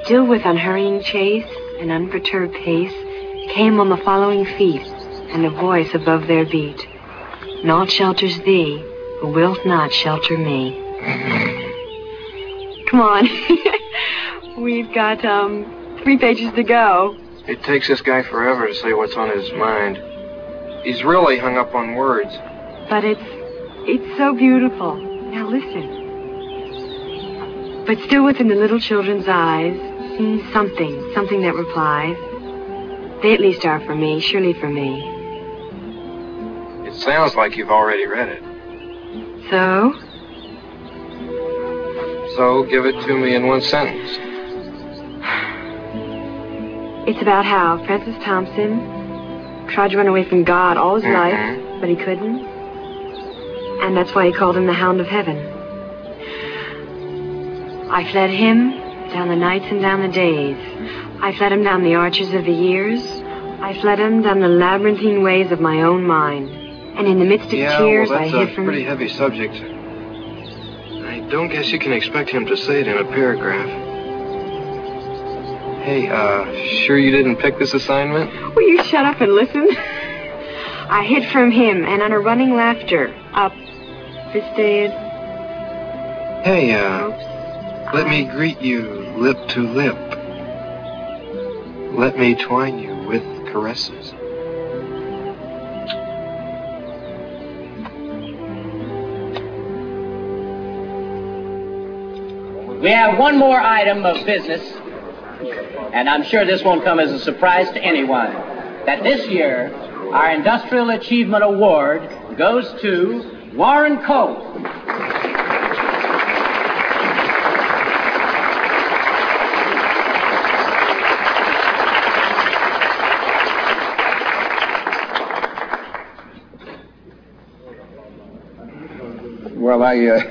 Still with unhurrying chase and unperturbed pace, came on the following feet, and a voice above their beat. Naught shelters thee, who wilt not shelter me. Come on. We've got, 3 pages to go. It takes this guy forever to say what's on his mind. He's really hung up on words. But it's so beautiful. Now listen. But still within the little children's eyes, something that replies. They at least are for me, surely for me. It sounds like you've already read it. So? So, give it to me in one sentence. It's about how Francis Thompson tried to run away from God all his life, but he couldn't. And that's why he called him the Hound of Heaven. I fled him down the nights and down the days. I fled him down the arches of the years. I fled him down the labyrinthine ways of my own mind. And in the midst of tears, I hid from... That's a pretty heavy subject. I don't guess you can expect him to say it in a paragraph. Hey, sure you didn't pick this assignment? Will you shut up and listen? I hid from him, and on a running laughter, up this stayed. Hey, let me greet you lip to lip. Let me twine you with caresses. We have one more item of business, and I'm sure this won't come as a surprise to anyone, that this year our Industrial Achievement Award goes to Warren Coe. Well,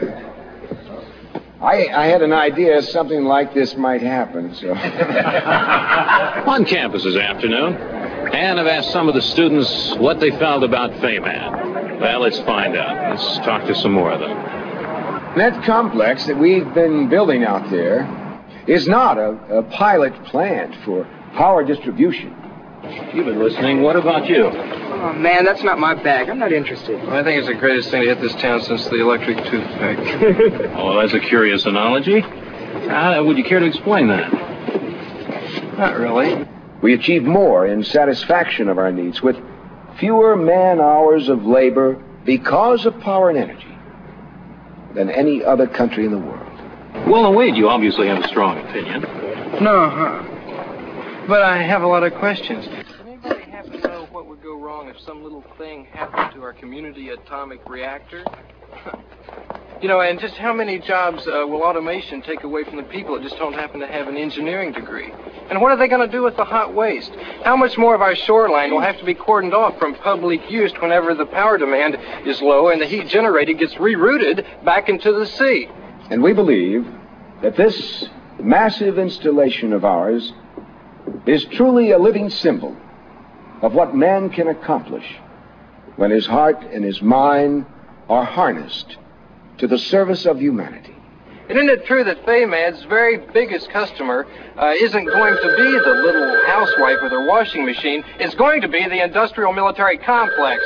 I had an idea something like this might happen, so... On campus this afternoon, and I've asked some of the students what they felt about FAMAD. Well, let's find out. Let's talk to some more of them. That complex that we've been building out there is not a pilot plant for power distribution. You've been listening. What about you? Oh, man, that's not my bag. I'm not interested. Well, I think it's the greatest thing to hit this town since the electric toothpick. Oh, that's a curious analogy. Would you care to explain that? Not really. We achieve more in satisfaction of our needs with fewer man-hours of labor because of power and energy than any other country in the world. Well, Wade, you obviously have a strong opinion. No, huh? But I have a lot of questions. Does anybody happen to know what would go wrong if some little thing happened to our community atomic reactor? You know, and just how many jobs will automation take away from the people that just don't happen to have an engineering degree? And what are they going to do with the hot waste? How much more of our shoreline will have to be cordoned off from public use whenever the power demand is low and the heat generated gets rerouted back into the sea? And we believe that this massive installation of ours is truly a living symbol of what man can accomplish when his heart and his mind are harnessed to the service of humanity. And isn't it true that FAMAD's very biggest customer isn't going to be the little housewife with her washing machine? It's going to be the industrial military complex.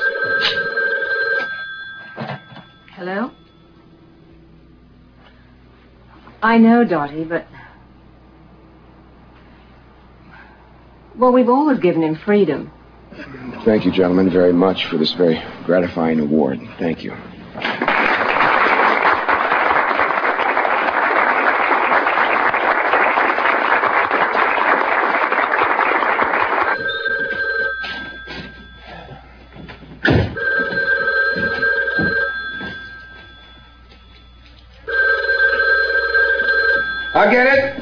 Hello? I know, Dottie, but... Well, we've always given him freedom. Thank you, gentlemen, very much for this very gratifying award. Thank you. I'll get it.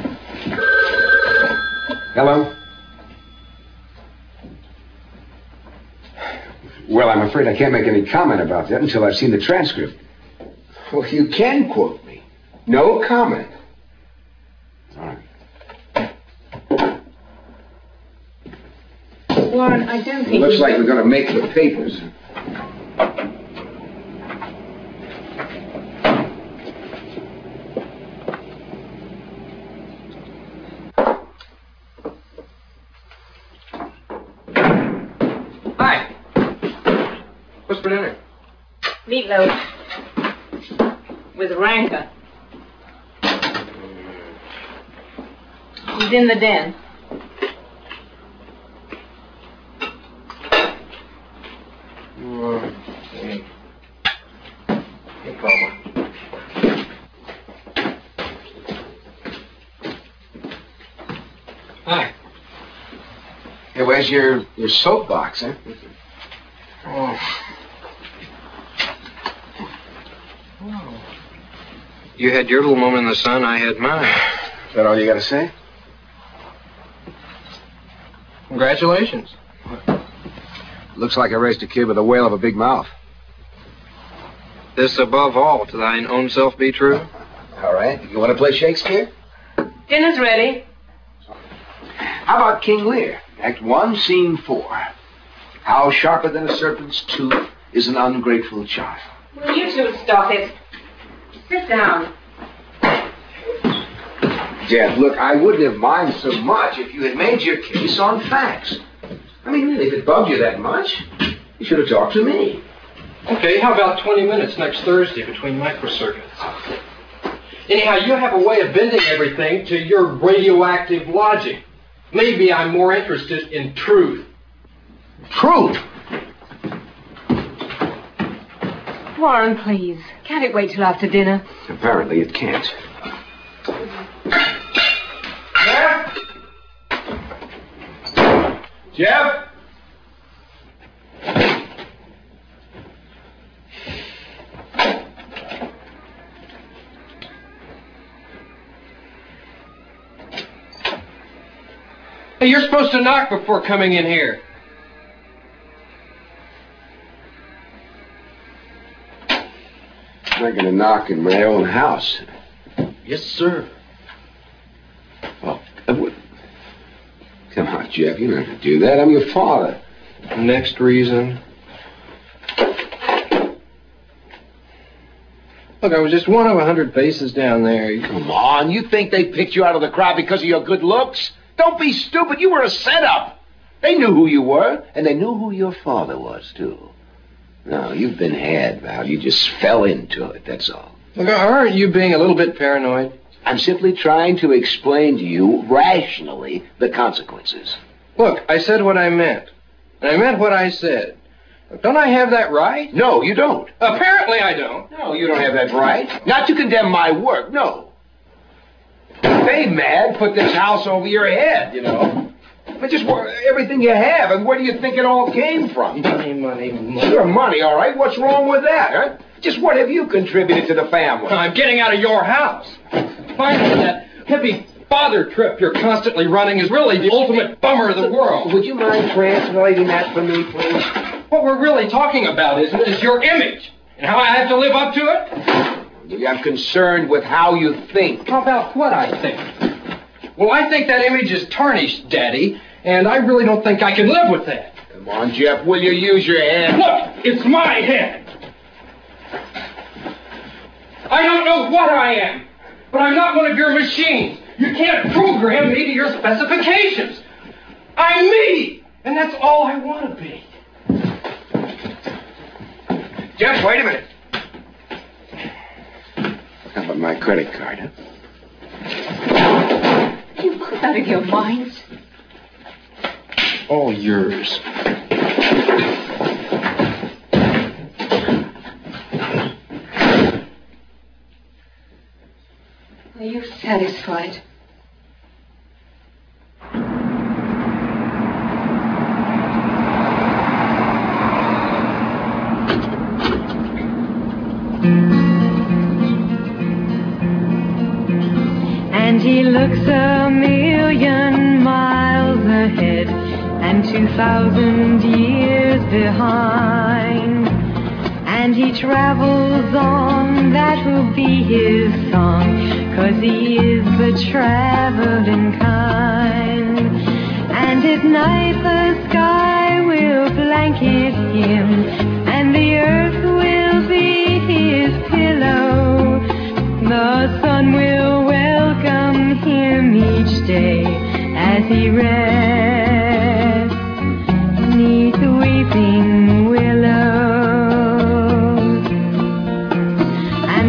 Hello? Well, I'm afraid I can't make any comment about that until I've seen the transcript. Well, you can quote me. No comment. All right. Warren, I don't think... Looks like we're going to make the papers. meatloaf with rancor. He's in the den. Okay. No problem. Hi. Hey, where's your soapbox, huh? Oh. You had your little moment in the sun, I had mine. Is that all you got to say? Congratulations. Looks like I raised a kid with a whale of a big mouth. This above all, to thine own self be true. All right. You want to play Shakespeare? Dinner's ready. How about King Lear? Act 1, Scene 4. How sharper than a serpent's tooth is an ungrateful child. Will you two stop it? Sit down. Jeff, look, I wouldn't have minded so much if you had made your case on facts. I mean, really, if it bugged you that much, you should have talked to me. Okay, how about 20 minutes next Thursday between microcircuits? Anyhow, you have a way of bending everything to your radioactive logic. Maybe I'm more interested in truth. Truth? Warren, please. Can't it wait till after dinner? Apparently it can't. Jeff? Jeff? Hey, you're supposed to knock before coming in here. I'm not going to knock in my own house. Yes, sir. Well, come on, Jeff. You don't have to do that. I'm your father. Next reason. Look, I was just one of 100 faces down there. Come on. You think they picked you out of the crowd because of your good looks? Don't be stupid. You were a setup. They knew who you were, and they knew who your father was, too. No, you've been had, Val. You just fell into it, that's all. Look, aren't you being a little bit paranoid? I'm simply trying to explain to you, rationally, the consequences. Look, I said what I meant. And I meant what I said. Don't I have that right? No, you don't. Apparently I don't. No, you don't have that right. Not to condemn my work, no. They mad put this house over your head, you know. But just everything you have, and where do you think it all came from? Money. Your money, all right. What's wrong with that, huh? Just what have you contributed to the family? I'm getting out of your house. Finally, that hippie father trip you're constantly running is really the ultimate bummer of the world. Would you mind translating that for me, please? What we're really talking about is your image and how I have to live up to it. I'm concerned with how you think. How about what I think? Well, I think that image is tarnished, Daddy, and I really don't think I can live with that. Come on, Jeff, will you use your head? Look, it's my head. I don't know what I am, but I'm not one of your machines. You can't program me to your specifications. I'm me, and that's all I want to be. Jeff, wait a minute. How about my credit card, huh? You both out of your minds. All yours. Are you satisfied? And he looks a million miles ahead and 2,000 years behind. And he travels on, that will be his song, 'cause he is the traveling kind. And at night the sky will blanket him, and the earth will be his pillow. The sun will welcome him each day as he rests 'neath the weeping willows.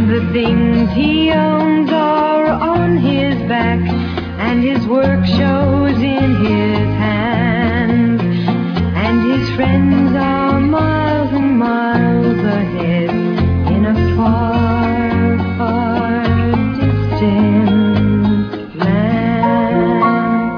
And the things he owns are on his back, and his work shows in his hands. And his friends are miles and miles ahead in a far, far distant land.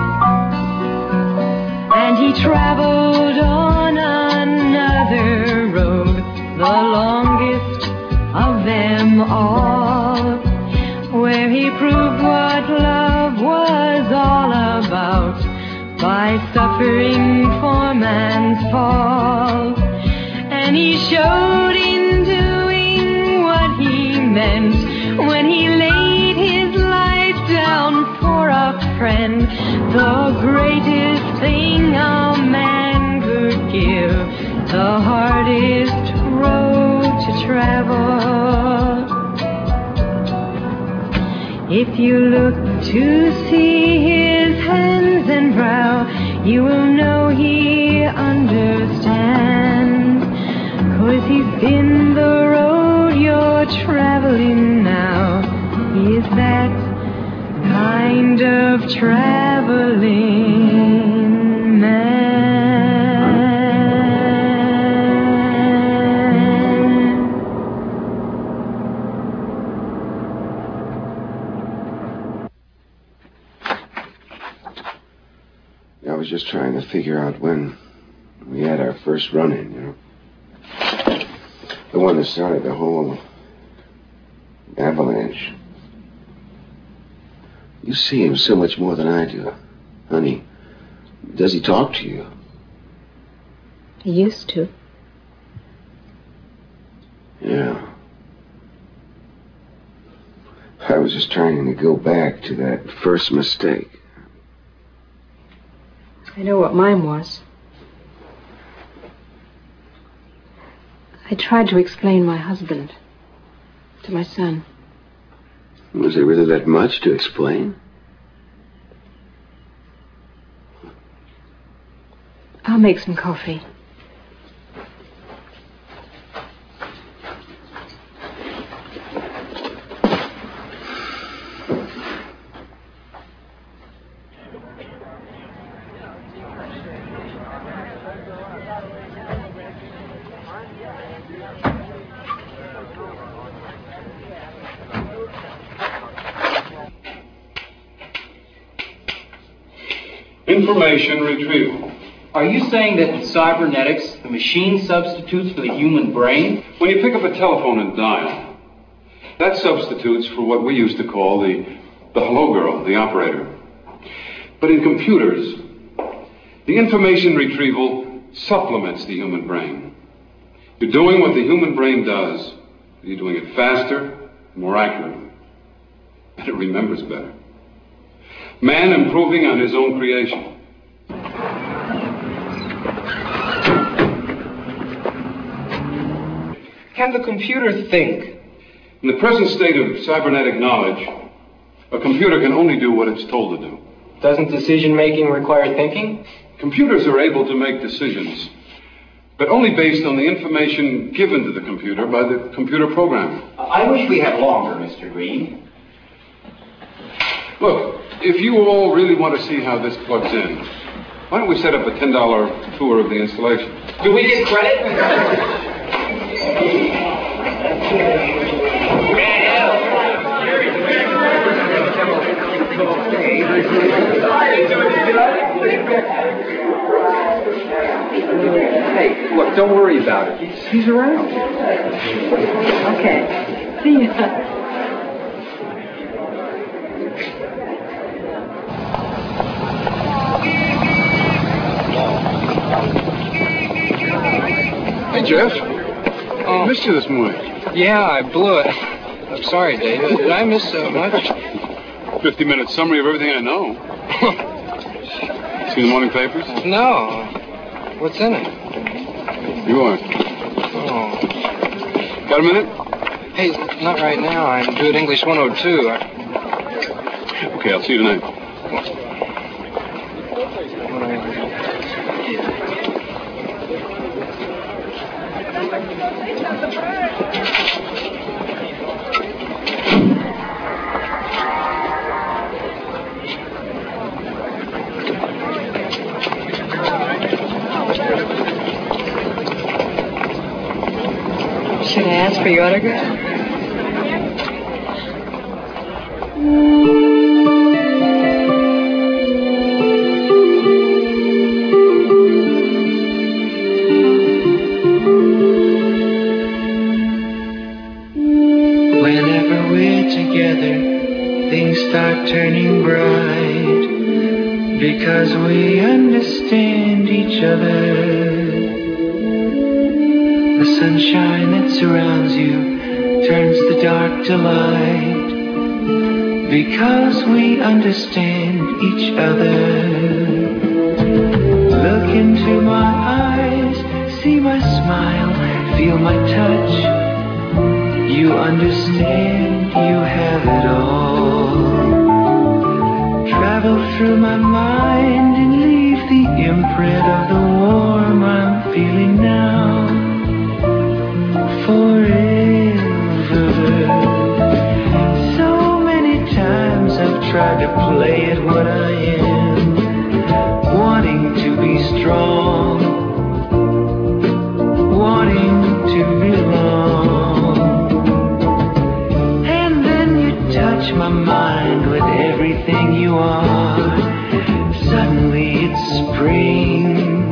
And he traveled on another road, the longest of them all, where he proved what love was all about by suffering for man's fall. And he showed in doing what he meant when he laid his life down for a friend. The greatest thing a man could give, the hardest road to travel. If you look to see his hands and brow, you will know he understands, 'cause he's been the road you're traveling now. He is that kind of traveling man. I was just trying to figure out when we had our first run-in, you know. The one that started the whole avalanche. You see him so much more than I do. Honey, does he talk to you? He used to. Yeah. I was just trying to go back to that first mistake. I know what mine was. I tried to explain my husband to my son. Was there really that much to explain? I'll make some coffee. Information retrieval. Are you saying that in cybernetics, the machine substitutes for the human brain? When you pick up a telephone and dial, that substitutes for what we used to call the hello girl, the operator. But in computers, the information retrieval supplements the human brain. You're doing what the human brain does. You're doing it faster, more accurately, and it remembers better. Man improving on his own creation. Can the computer think? In the present state of cybernetic knowledge, a computer can only do what it's told to do. Doesn't decision-making require thinking? Computers are able to make decisions, but only based on the information given to the computer by the computer programmer. I wish we had longer, Mr. Green. Look, if you all really want to see how this plugs in, why don't we set up a $10 tour of the installation? Do we get credit? Hey, look, don't worry about it. He's around. Okay. See ya. Hey, Jeff. I missed you this morning. Yeah, I blew it. I'm sorry, David. Did I miss so much? 50-minute summary of everything I know. See the morning papers? No. What's in it? You are. Oh. Got a minute? Hey, not right now. I'm due at English 102. Okay, I'll see you tonight. for your autograph? Whenever we're together, things start turning bright because we understand each other. The sunshine that surrounds you turns the dark to light because we understand each other. Look into my eyes, see my smile, feel my touch. You understand, you have it all. Travel through my mind and leave the imprint of the warm I'm feeling now. Forever. So many times I've tried to play it what I am, wanting to be strong, wanting to belong. Touch my mind with everything you are. Suddenly it's spring.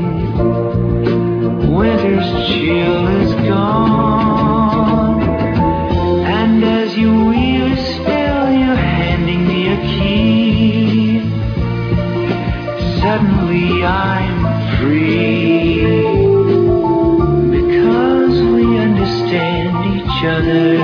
Winter's chill is gone. And as you weave still, you're handing me a key. Suddenly I'm free. Because we understand each other.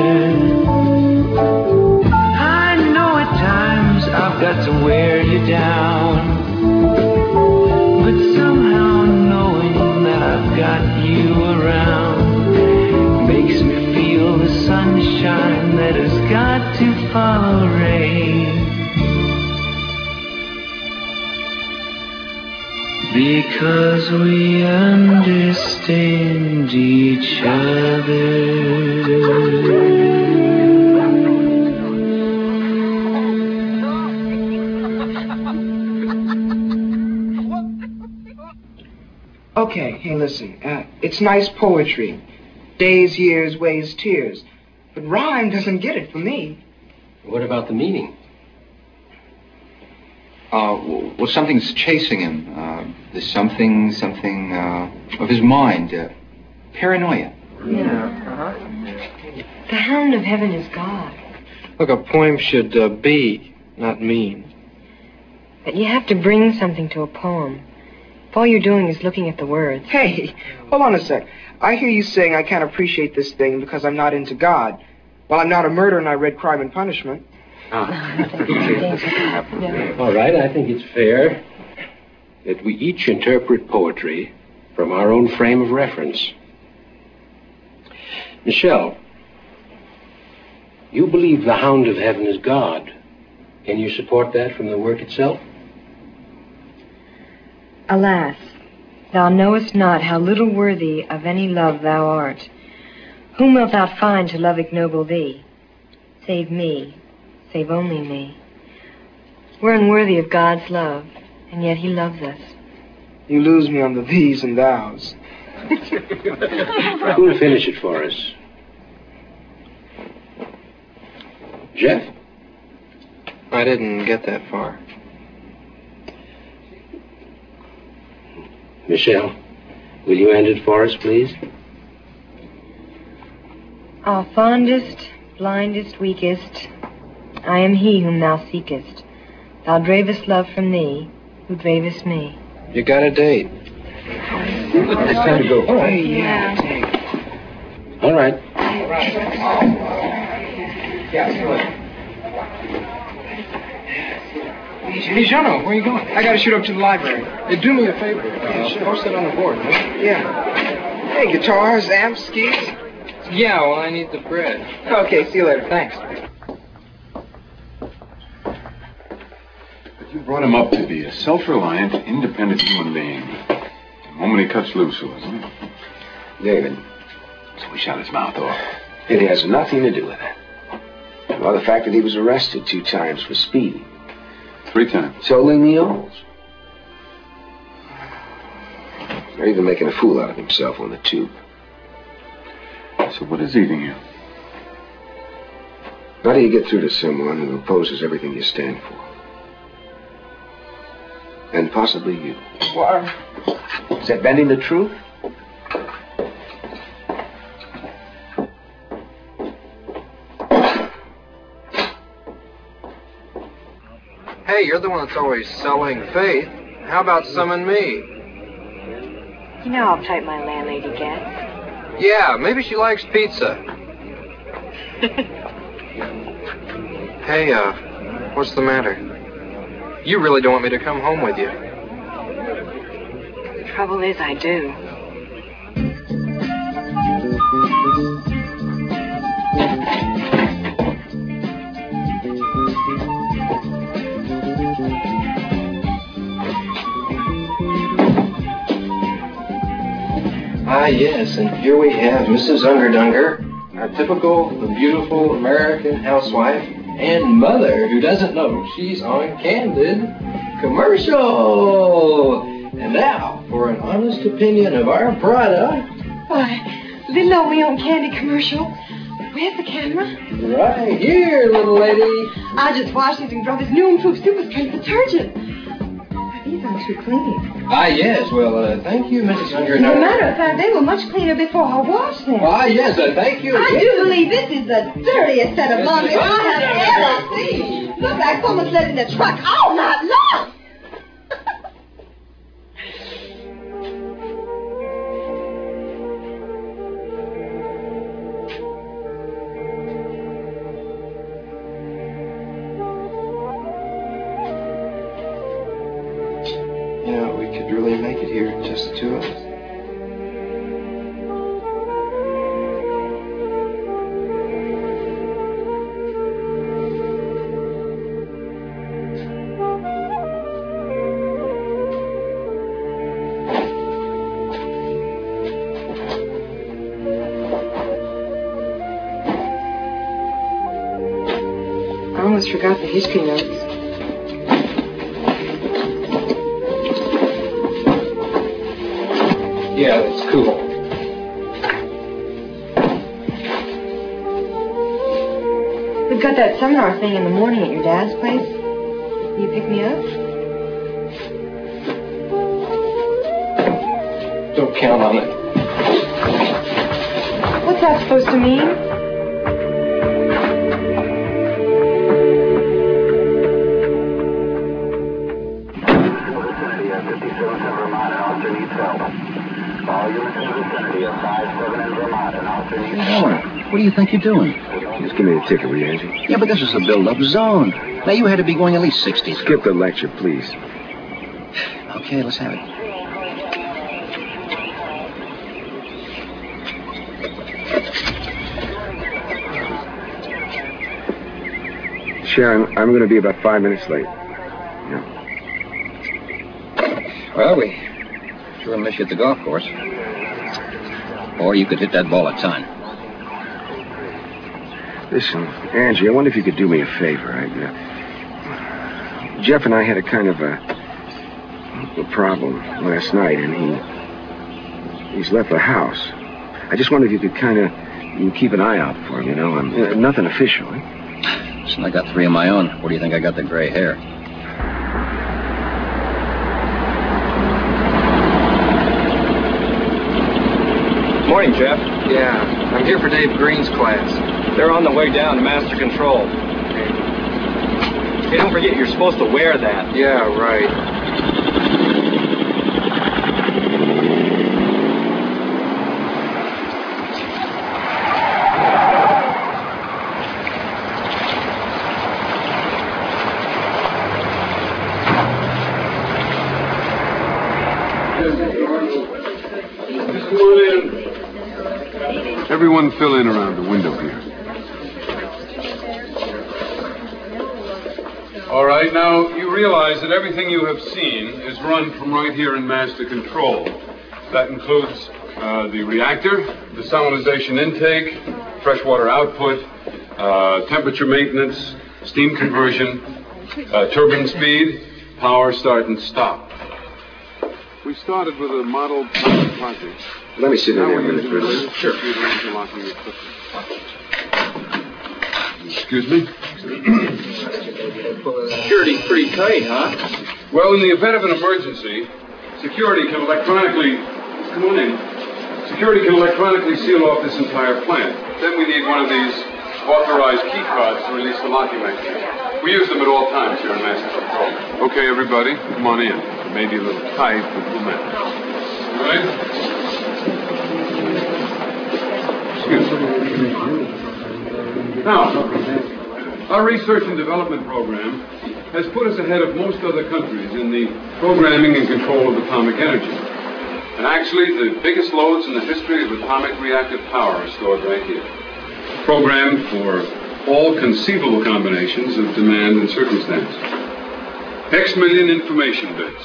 I've got to wear you down, but somehow knowing that I've got you around makes me feel the sunshine that has got to follow rain. Because we understand each other. Okay, hey, listen. It's nice poetry. Days, years, ways, tears. But rhyme doesn't get it for me. What about the meaning? Well, something's chasing him. There's something of his mind. Paranoia. Yeah. The hound of heaven is God. Look, a poem should be, not mean. But you have to bring something to a poem. If all you're doing is looking at the words. Hey, hold on a sec. I hear you saying I can't appreciate this thing because I'm not into God. Well, I'm not a murderer and I read Crime and Punishment. All right, I think it's fair that we each interpret poetry from our own frame of reference. Michelle, you believe the hound of heaven is God. Can you support that from the work itself? Alas, thou knowest not how little worthy of any love thou art. Whom wilt thou find to love ignoble thee? Save me, save only me. We're unworthy of God's love, and yet he loves us. You lose me on the these and thous. Who'll finish it for us? Jeff? I didn't get that far. Michelle, will you end it for us, please? Our fondest, blindest, weakest, I am he whom thou seekest. Thou dravest love from thee, who dravest me. You got a date. It's time to go. All right. Yeah. All right. Hey, Jono, where are you going? I gotta shoot up to the library. Hey, do me a favor. Post it on the board, huh? Yeah. Hey, guitars, amps, skis. Yeah, well, I need the bread. Okay, see you later. Thanks. But you brought him up to be a self-reliant, independent human being. The moment he cuts loose, wasn't it? David. So we shot his mouth off. It has nothing to do with it. Well, the fact that he was arrested 2 times for speeding. 3 times. So leave me alone. They're even making a fool out of himself on the tube. So what is eating you? How do you get through to someone who opposes everything you stand for? And possibly you. What? Is that bending the truth? Hey, you're the one that's always selling faith. How about summon me? You know how tight my landlady gets. Yeah, maybe she likes pizza. Hey, what's the matter? You really don't want me to come home with you. The trouble is, I do. Ah, yes, and here we have Mrs. Ungerdunger, our typical, beautiful American housewife and mother who doesn't know she's on Candid commercial. And now, for an honest opinion of our product. Why, little old me on Candy commercial. Where's the camera? Right here, little lady. I just washed it and drove his new improved super strength detergent. These aren't too clean. Ah, yes. Well, thank you, Mrs. Ungerdunger. As a matter of fact, they were much cleaner before I washed them. Ah, yes, thank you. I do believe this is the dirtiest set of laundry I have ever seen. Looks like someone slept in the truck all night long. You know, we could really make it here, just the two of us. I almost forgot the history notes. Yeah, it's cool. We've got that seminar thing in the morning at your dad's place. Will you pick me up? Don't count on it. What's that supposed to mean? What do you think you're doing? Just give me the ticket, will you, Angie? Yeah, but this is a build-up zone. Now, you had to be going at least 60. Skip the lecture, please. Okay, let's have it. Sharon, I'm going to be about 5 minutes late. Yeah. Well, we sure miss you at the golf course. Or you could hit that ball a ton. Listen, Angie, I wonder if you could do me a favor. Jeff and I had a kind of a problem last night, and he's left the house. I just wondered if you could kind of keep an eye out for him, you know. Nothing official, eh? Listen, I got 3 of my own. Where do you think I got the gray hair? Morning, Jeff. Yeah, I'm here for Dave Green's class. They're on the way down to Master Control. Hey, don't forget, you're supposed to wear that. Yeah, right. Everyone fill in around the window here. All right, now, you realize that everything you have seen is run from right here in Master Control. That includes the reactor, desalinization intake, freshwater output, temperature maintenance, steam conversion, turbine speed, power start and stop. We started with a model project. Let me sit in there a minute, Ridley. Sure. Excuse me? Security's pretty tight, huh? Well, in the event of an emergency, security can electronically... Come on in. Security can electronically seal off this entire plant. Then we need one of these authorized key cards to release the locking mechanism. We use them at all times here in Master Control. Okay, everybody, come on in. It may be a little tight, but we'll manage. All right? Excuse me. Now, our research and development program has put us ahead of most other countries in the programming and control of atomic energy. And actually, the biggest loads in the history of atomic reactive power are stored right here. Programmed for all conceivable combinations of demand and circumstance. X million information bits.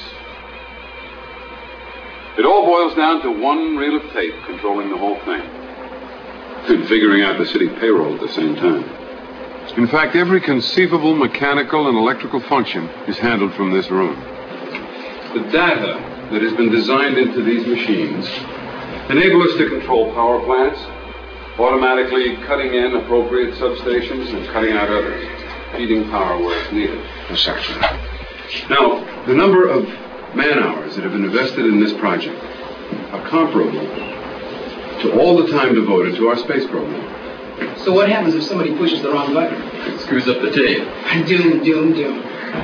It all boils down to one reel of tape controlling the whole thing. And figuring out the city payroll at the same time. In fact, every conceivable mechanical and electrical function is handled from this room. The data that has been designed into these machines enable us to control power plants, automatically cutting in appropriate substations and cutting out others, feeding power where it's needed. Exactly. Now, the number of man-hours that have been invested in this project are comparable to all the time devoted to our space program. So what happens if somebody pushes the wrong button? It screws up the tape. Doom, doom, doom.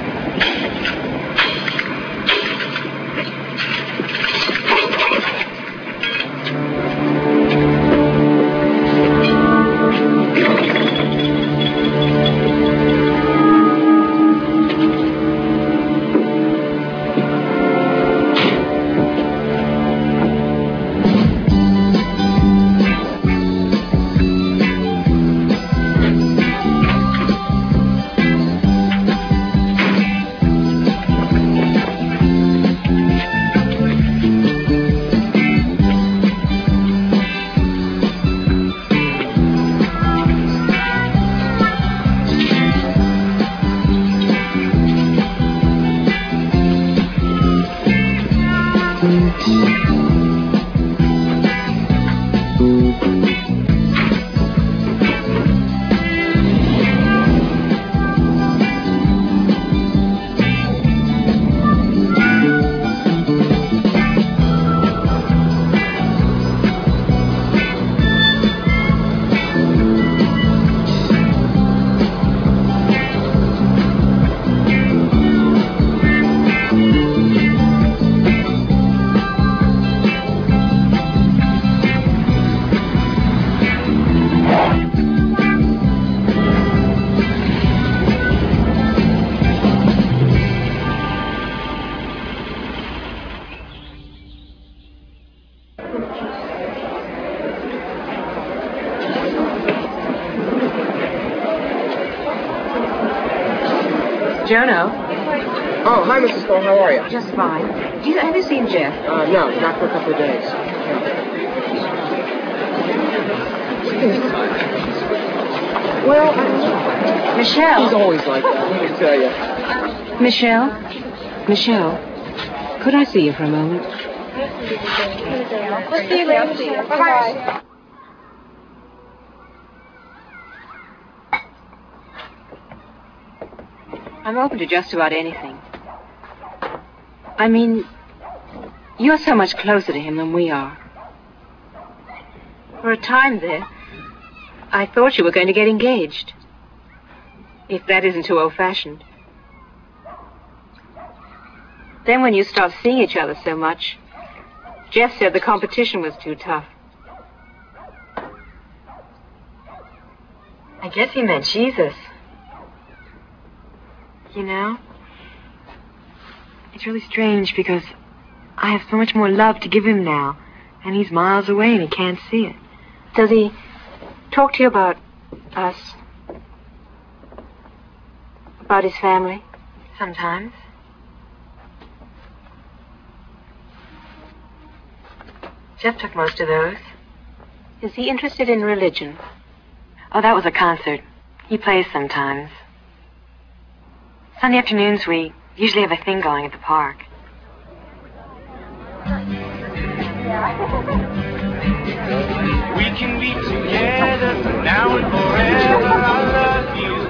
Jono. Oh, hi, Mrs. Cole. How are you? Just fine. Have you seen Jeff? No, not for a couple of days. Well, Michelle. He's always like that, let me tell you. Michelle, could I see you for a moment? We'll see you later. Bye-bye. I'm open to just about anything. I mean, you're so much closer to him than we are. For a time there, I thought you were going to get engaged. If that isn't too old-fashioned. Then when you stopped seeing each other so much, Jeff said the competition was too tough. I guess he meant Jesus. You know, it's really strange because I have so much more love to give him now, and he's miles away and he can't see it. Does he talk to you about us? About his family? Sometimes. Jeff took most of those. Is he interested in religion? Oh, that was a concert. He plays sometimes. Sunday afternoons, we usually have a thing going at the park. We can be together now and forever. I love you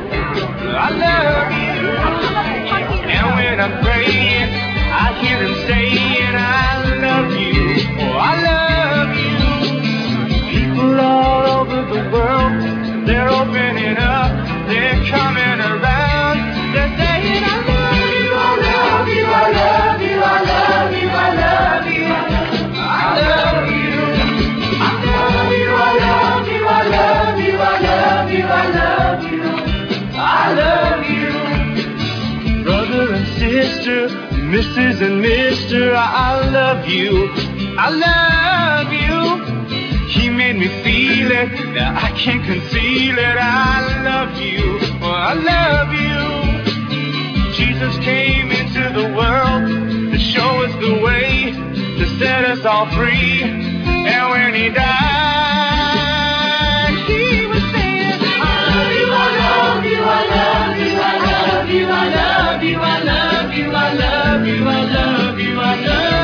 Mr., Mrs. and Mr. I love you. I love you. He made me feel it. Now I can't conceal it. I love you. Oh, I love you. Jesus came into the world to show us the way, to set us all free. And when he died, he was saying, I love you, I love you, I love you, I love you, I love you, I love you, I love you, I love you, I love you.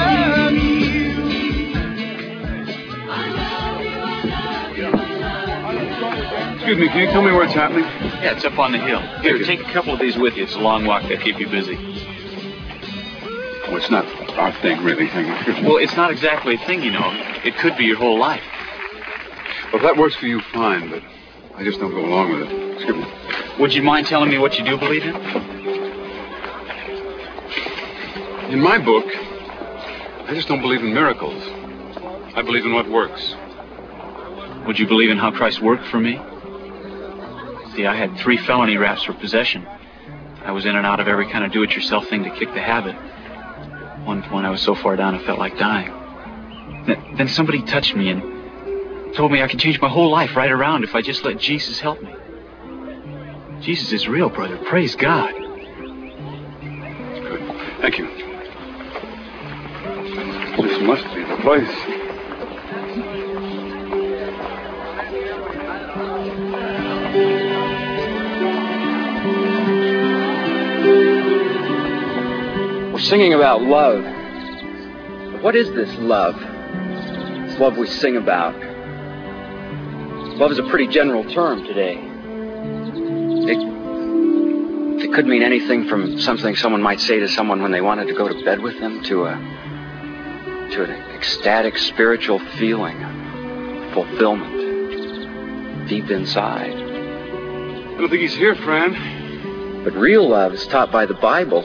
Excuse me, can you tell me where it's happening? Yeah, it's up on the hill. Here, take a couple of these with you. It's a long walk. They'll keep you busy. Well, it's not our thing, really. Well, it's not exactly a thing, you know. It could be your whole life. Well, if that works for you, fine, but I just don't go along with it. Excuse me. Would you mind telling me what you do believe in? In my book, I just don't believe in miracles. I believe in what works. Would you believe in how Christ worked for me? See, I had 3 felony raps for possession. I was in and out of every kind of do-it-yourself thing to kick the habit. One point, I was so far down, I felt like dying. Then somebody touched me and told me I could change my whole life right around if I just let Jesus help me. Jesus is real, brother. Praise God. Good. Thank you. This must be the place. We're singing about love. But what is this love? This love we sing about. Love is a pretty general term today. It could mean anything from something someone might say to someone when they wanted to go to bed with them to an ecstatic spiritual feeling, fulfillment deep inside. I don't think he's here, Fran. But real love, as taught by the Bible,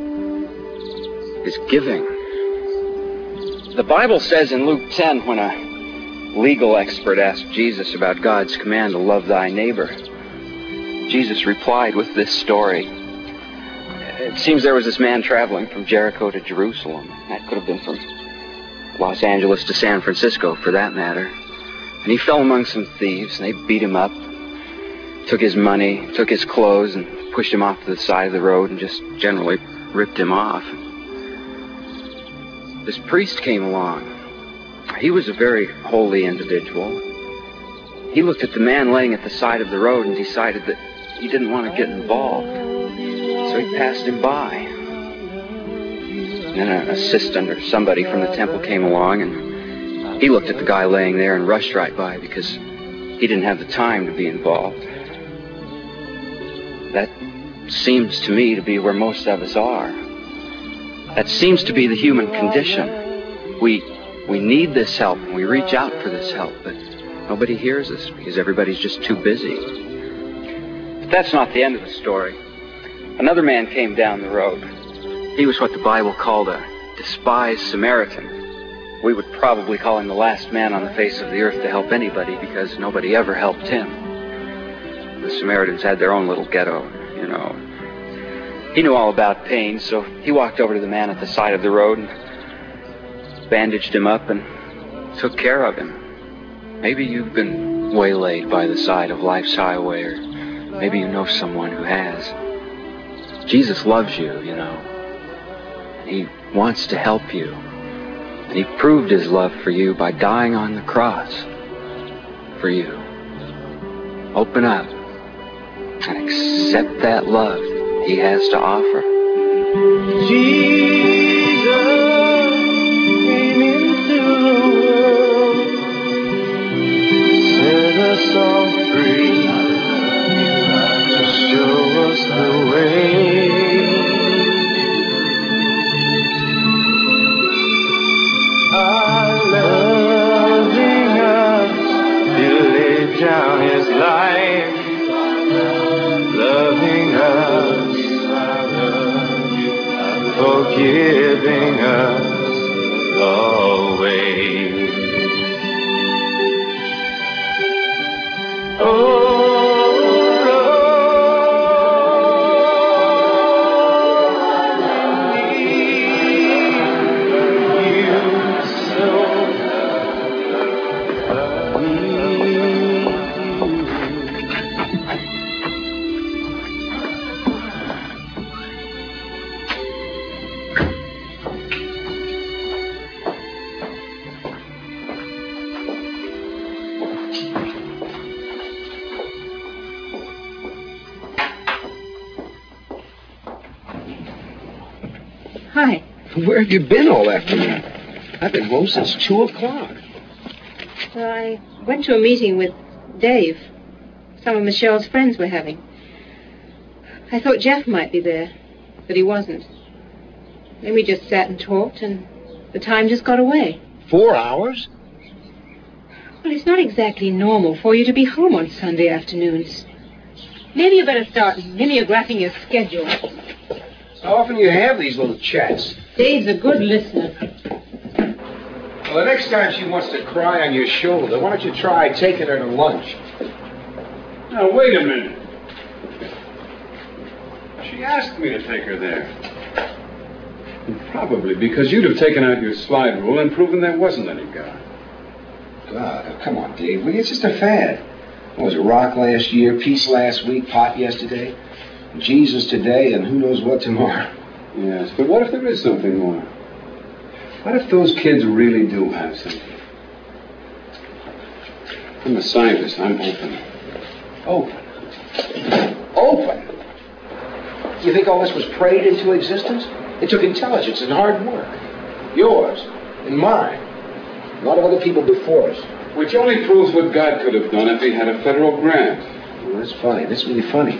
is giving. The Bible says in Luke 10, when a legal expert asked Jesus about God's command to love thy neighbor, Jesus replied with this story. It seems there was this man traveling from Jericho to Jerusalem. That could have been from Los Angeles to San Francisco, for that matter. And he fell among some thieves, and they beat him up, took his money, took his clothes, and pushed him off to the side of the road and just generally ripped him off. This priest came along. He was a very holy individual. He looked at the man laying at the side of the road and decided that he didn't want to get involved. So he passed him by. And then an assistant or somebody from the temple came along, and he looked at the guy laying there and rushed right by because he didn't have the time to be involved. That seems to me to be where most of us are. That seems to be the human condition. We need this help, and we reach out for this help, but nobody hears us because everybody's just too busy. But that's not the end of the story. Another man came down the road. He was what the Bible called a despised Samaritan. We would probably call him the last man on the face of the earth to help anybody because nobody ever helped him. The Samaritans had their own little ghetto, you know. He knew all about pain, so he walked over to the man at the side of the road and bandaged him up and took care of him. Maybe you've been waylaid by the side of life's highway, or maybe you know someone who has. Jesus loves you, you know. He wants to help you. And he proved his love for you by dying on the cross for you. Open up and accept that love he has to offer. Jesus came into the world, set us all free, to show us the way. Loving us, he laid down his life. Loving us, forgiving us always. Oh, Lord, Hi. Where have you been all afternoon? I've been home since 2 o'clock. Well, I went to a meeting with Dave. Some of Michelle's friends were having. I thought Jeff might be there, but he wasn't. Then we just sat and talked, and the time just got away. 4 hours? Well, it's not exactly normal for you to be home on Sunday afternoons. Maybe you better start mimeographing your schedule. How often do you have these little chats? Dave's a good listener. Well, the next time she wants to cry on your shoulder, why don't you try taking her to lunch? Now, wait a minute. She asked me to take her there. Probably because you'd have taken out your slide rule and proven there wasn't any God. God, come on, Dave. Will you? It's just a fad. What was it, rock last year, peace last week, pot yesterday, Jesus today, and who knows what tomorrow? Yes, but what if there is something more? What if those kids really do have something? I'm a scientist. I'm open. Open? You think all this was prayed into existence? It took intelligence and hard work. Yours and mine. A lot of other people before us. Which only proves what God could have done if he had a federal grant. Well, that's funny. That's really funny.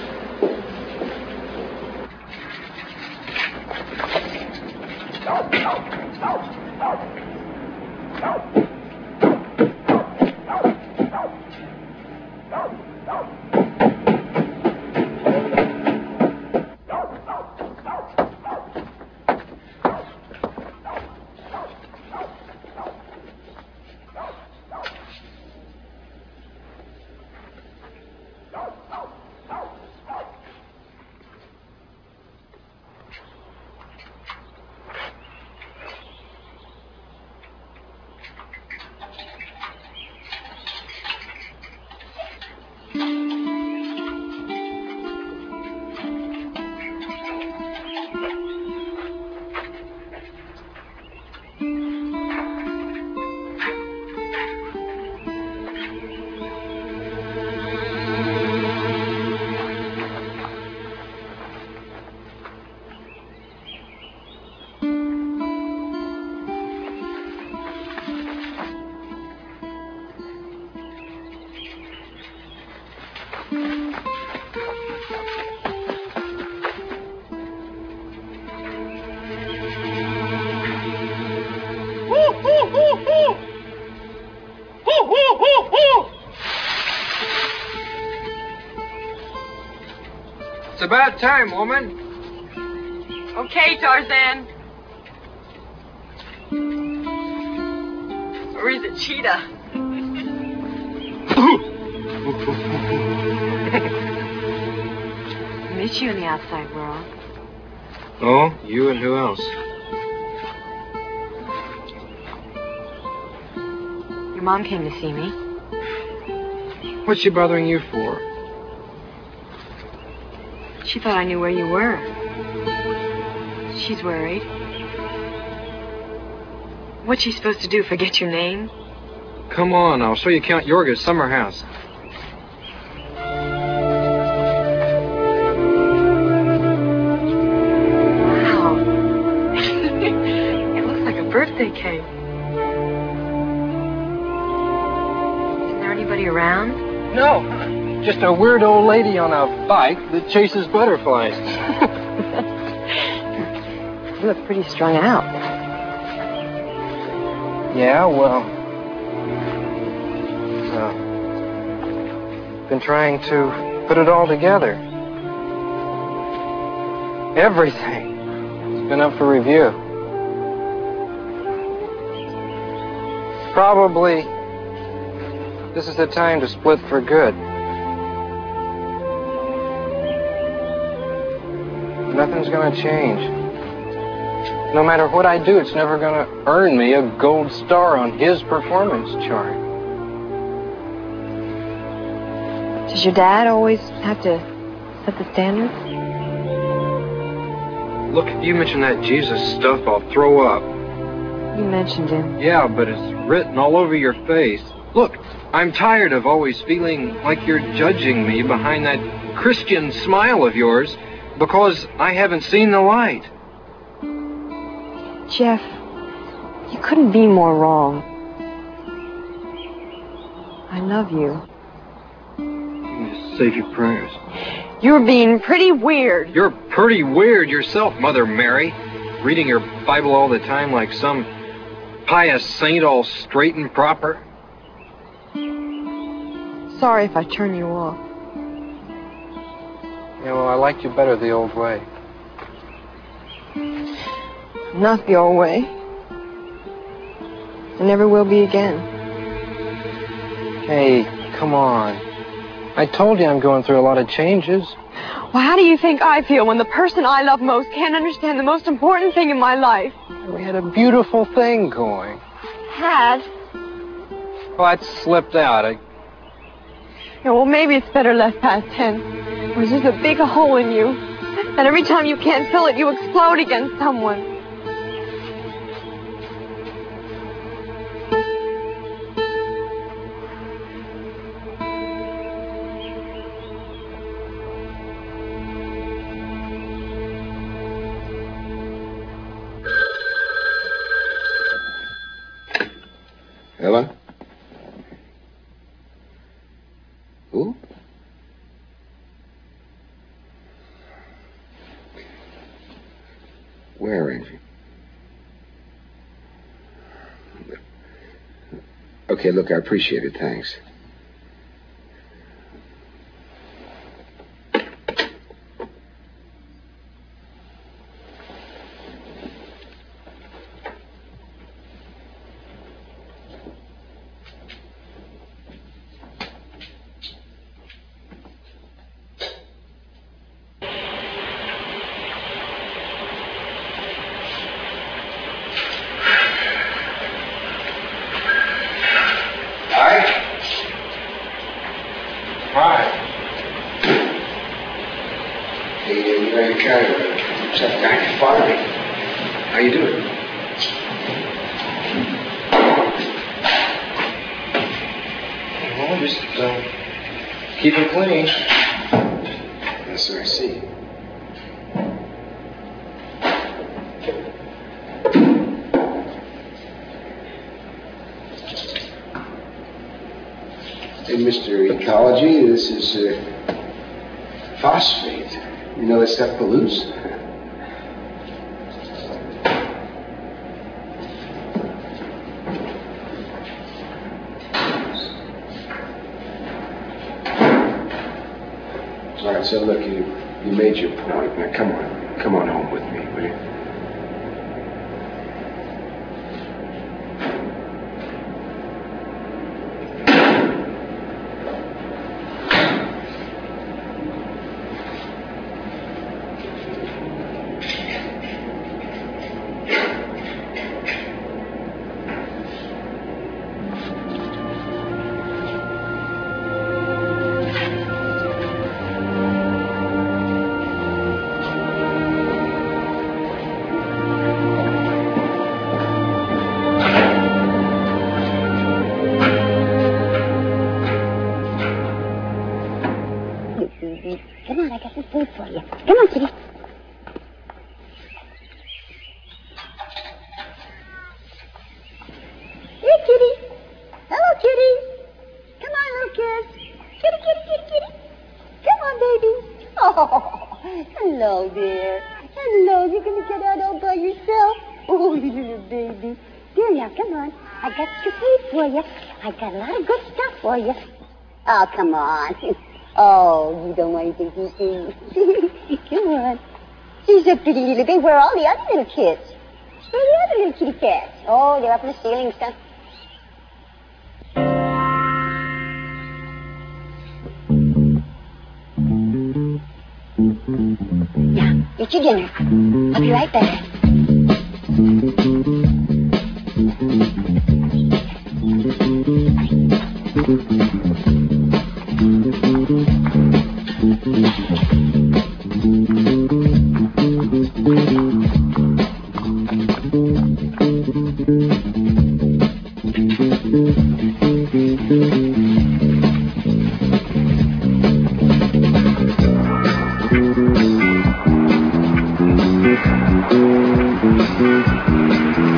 It's about time, woman. Okay, Tarzan. Or is it Cheetah? Miss you in the outside world. Oh, you and who else? Your mom came to see me. What's she bothering you for? She thought I knew where you were. She's worried. What's she supposed to do, forget your name? Come on, I'll show you Count Yorga's summer house. Wow. It looks like a birthday cake. Isn't there anybody around? No, just a weird old lady on a bike that chases butterflies. You look pretty strung out. Yeah, well, been trying to put it all together. Everything. It's been up for review. Probably this is the time to split for good. Nothing's gonna change. No matter what I do, it's never gonna earn me a gold star on his performance chart. Does your dad always have to set the standards? Look, if you mention that Jesus stuff, I'll throw up. You mentioned him. Yeah, but it's written all over your face. Look, I'm tired of always feeling like you're judging me behind that Christian smile of yours because I haven't seen the light. Jeff, you couldn't be more wrong. I love you. Just save your prayers. You're being pretty weird. You're pretty weird yourself, Mother Mary. Reading your Bible all the time like some pious saint all straight and proper. Sorry if I turn you off. Yeah, well, I liked you better the old way. Not the old way. It never will be again. Hey, come on. I told you I'm going through a lot of changes. Well, how do you think I feel when the person I love most can't understand the most important thing in my life? We had a beautiful thing going. Had? Well, it slipped out. Yeah, well, maybe it's better left past 10. There's just a big hole in you. And every time you can't fill it, you explode against someone. Ella? Who? Where, Angie? Okay, look, I appreciate it. Thanks. How you doing? Well, just keep it clean. Yes, sir, I see. Hey, Mr. Ecology, this is phosphate. You know that stuff pollutes? All right, so look, you made your point. Now, come on home with me, will you? Come on, I got some food for you. Come on, kitty. Here, kitty. Hello, kitty. Come on, little kid. Kitty, kitty, kitty, kitty. Come on, baby. Oh, hello, dear. Hello, you're going to get out all by yourself? Oh, you little baby. Dear, now, come on. I got your food for you. I got a lot of good stuff for you. Oh, come on. Oh, you don't want anything to eat. Come on. She's a pretty little baby. Where are all the other little kids? Where are the other little kitty cats? Oh, they're up in the ceiling and stuff. Now, eat your dinner. I'll be right back.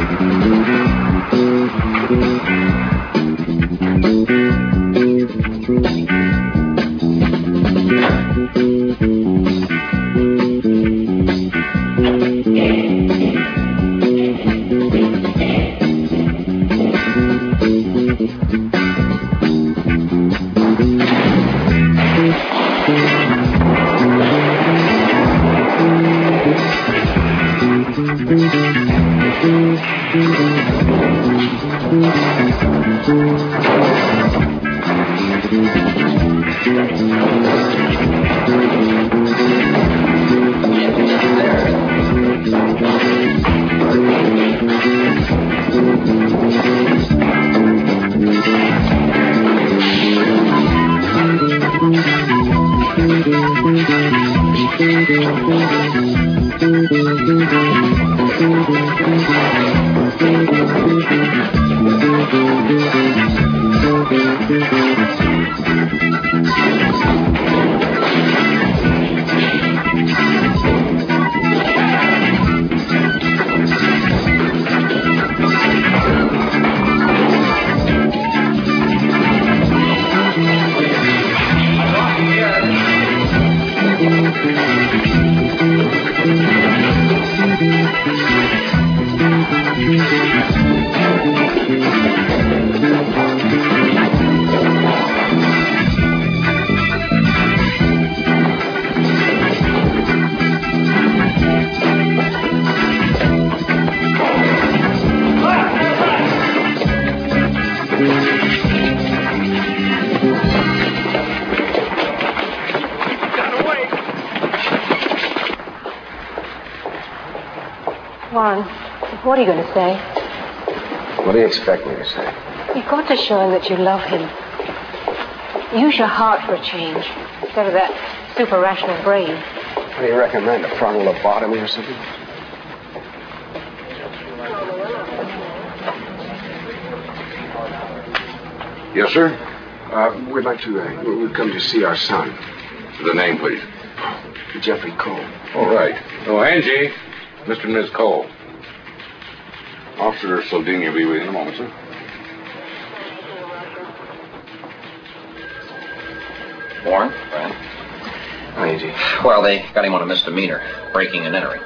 Juan, what are you going to say? What do you expect me to say? You've got to show him that you love him. Use your heart for a change, instead of that super-rational brain. What do you recommend, a frontal lobotomy or something? Yes, sir? We'd like to, we've come to see our son. The name, please. Jeffrey Cole. All right. Oh, Angie. Mr. and Ms. Cole. Officer Saldini will be with you in a moment, sir. Warren? Well? Hi, Angie. Well, they got him on a misdemeanor, breaking and entering.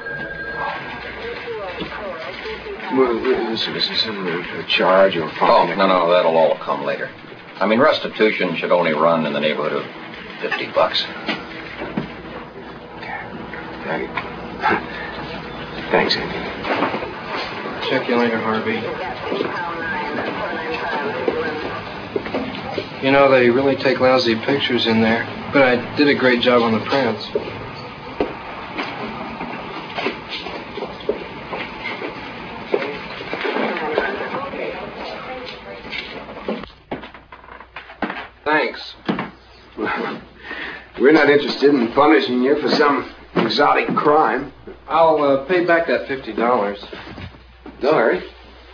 Well, is this a charge or a fine? Oh, no, that'll all come later. I mean, restitution should only run in the neighborhood of $50. Thanks, Andy. Check you later, Harvey. You know, they really take lousy pictures in there, but I did a great job on the prints. Thanks. We're not interested in punishing you for some exotic crime. I'll pay back that $50. No hurry.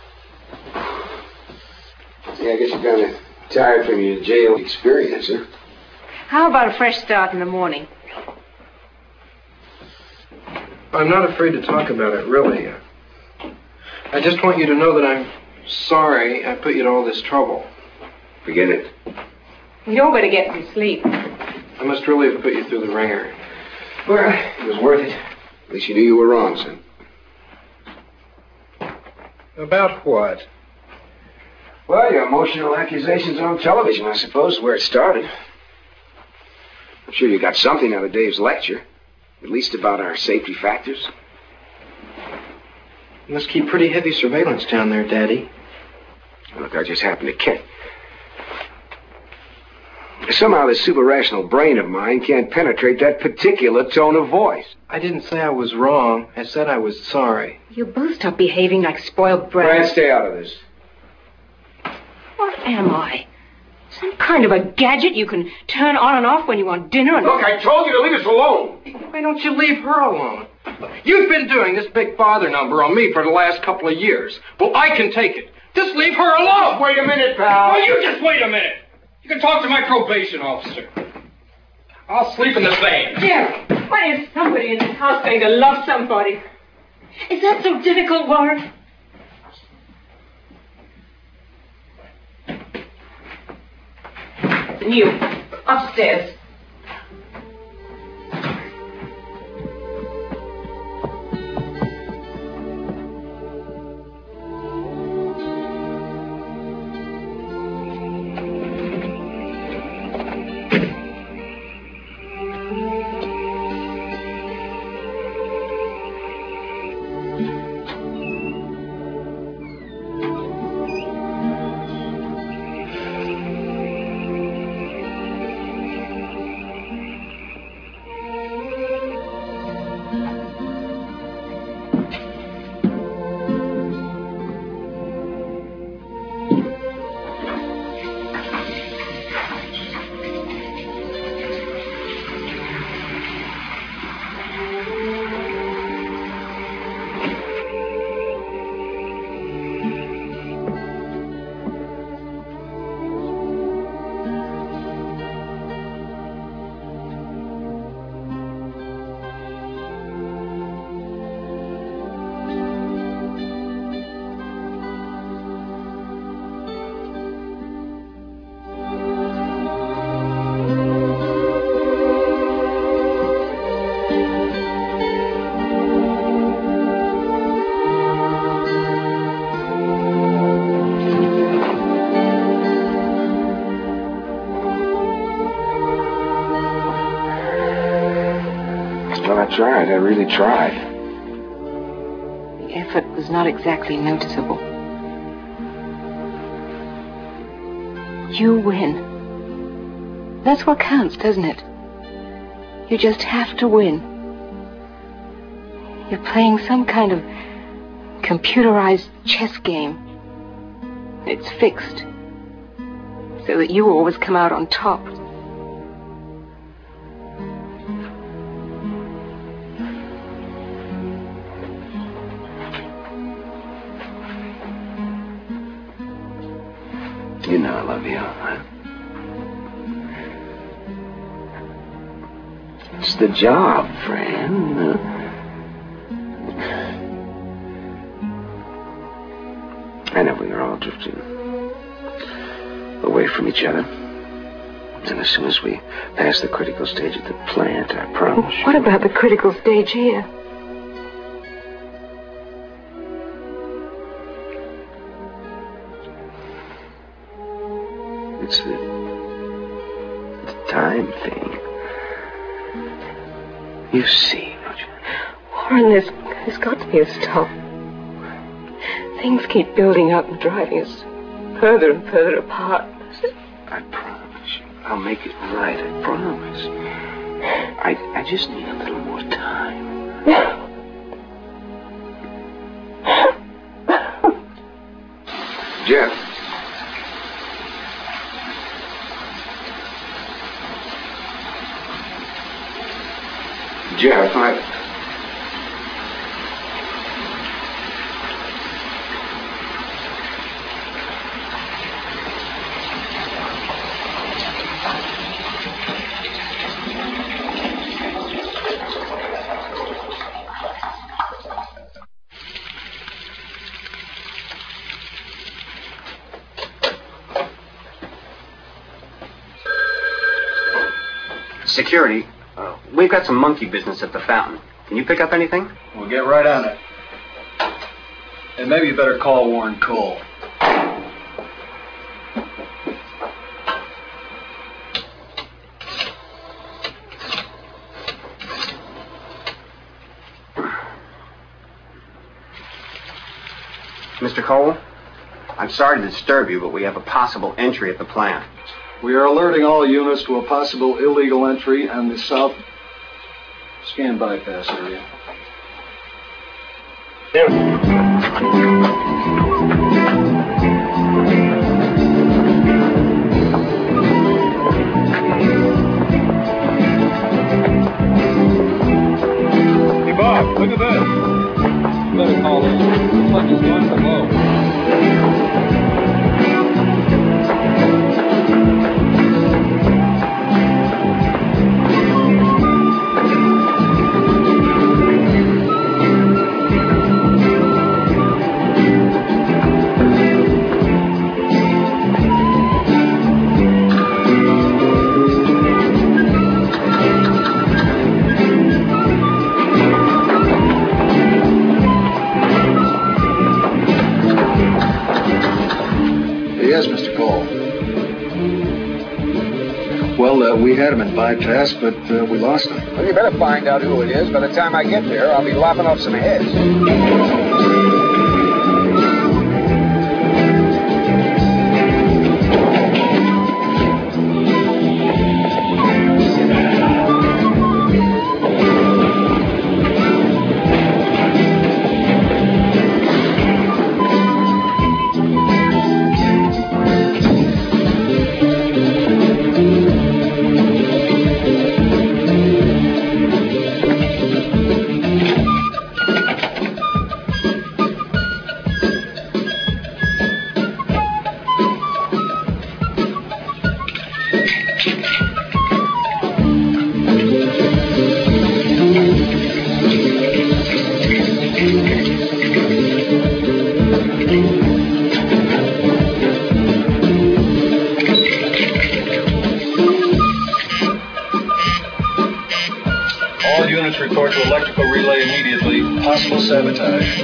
Yeah, I guess you're kind of tired from your jail experience, huh? How about a fresh start in the morning? I'm not afraid to talk about it, really. I just want you to know that I'm sorry I put you to all this trouble. Forget it. You're going to get some sleep. I must really have put you through the ringer. Well, it was worth it. At least you knew you were wrong, son. About what? Well, your emotional accusations on television, I suppose, is where it started. I'm sure you got something out of Dave's lecture. At least about our safety factors. You must keep pretty heavy surveillance down there, Daddy. Look, I just happened to catch. Somehow this super-rational brain of mine can't penetrate that particular tone of voice. I didn't say I was wrong. I said I was sorry. You both stop behaving like spoiled brats. Fran, stay out of this. What am I? Some kind of a gadget you can turn on and off when you want dinner and... Look, I told you to leave us alone. Why don't you leave her alone? You've been doing this big father number on me for the last couple of years. Well, I can take it. Just leave her alone. Just wait a minute, pal. Oh, you just wait a minute. You can talk to my probation officer. I'll sleep in the van. Jim, why is somebody in this house going to love somebody? Is that so difficult, Warren? And you, upstairs. tried. I really tried. The effort was not exactly noticeable. You win. That's what counts, doesn't it? You just have to win. You're playing some kind of computerized chess game. It's fixed, so that you always come out on top. You know I love you, huh? It's the job, friend. I know we are all drifting away from each other. And as soon as we pass the critical stage at the plant, I promise you... What about the critical stage here? It's the time thing. You see, don't you? Warren, there's got to be a stop. Things keep building up and driving us further and further apart. I promise you. I'll make it right, I promise. I just need a little more time. Jeff. Jeff, Security, we've got some monkey business at the fountain. Can you pick up anything? We'll get right on it. And maybe you better call Warren Cole. Mr. Cole, I'm sorry to disturb you, but we have a possible entry at the plant. We are alerting all units to a possible illegal entry on the south scan bypass area. Hey, Bob, look at this. You better call this. Looks like he's going for low. We had him in bypass, but we lost him. Well, you better find out who it is. By the time I get there, I'll be lopping off some heads. Report to electrical relay immediately. Possible sabotage.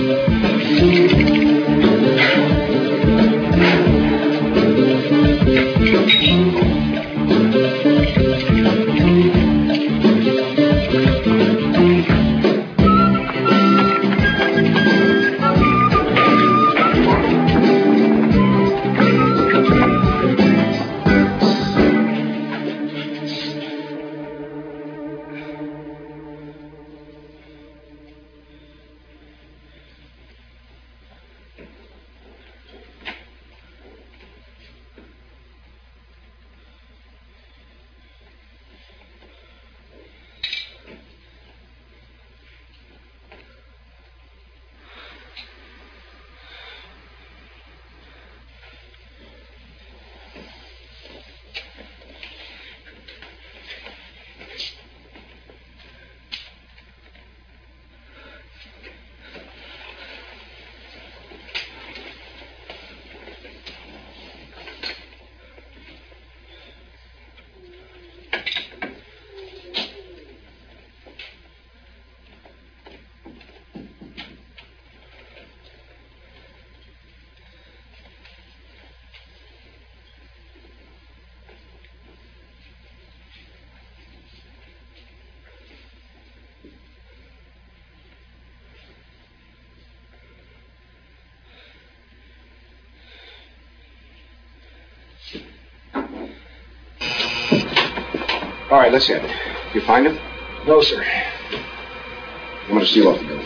All right, let's have it. You find him? No, sir. I'm going to seal off the building.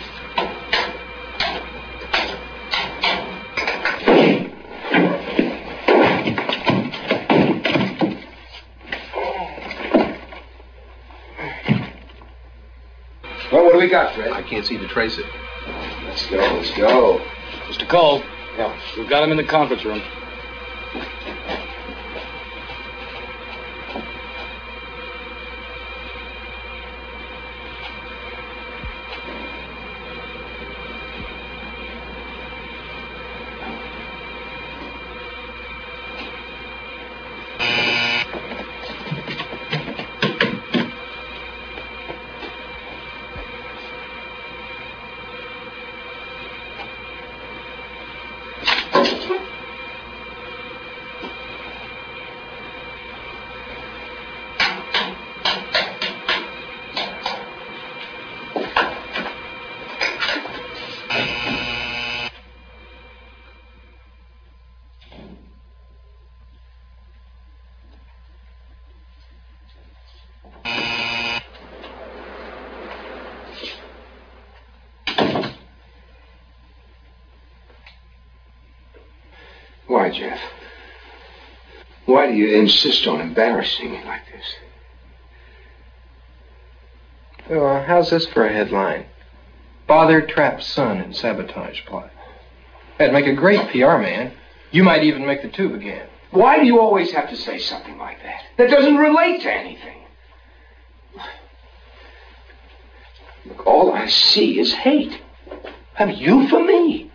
Well, what do we got, Fred? I can't seem to trace it. Let's go. Mr. Cole. Yeah. We've got him in the conference room. Why, Jeff? Why do you insist on embarrassing me like this? Well, how's this for a headline? Father traps son in sabotage plot. That'd make a great PR man. You might even make the tube again. Why do you always have to say something like that? That doesn't relate to anything. Look, all I see is hate. I mean, you for me.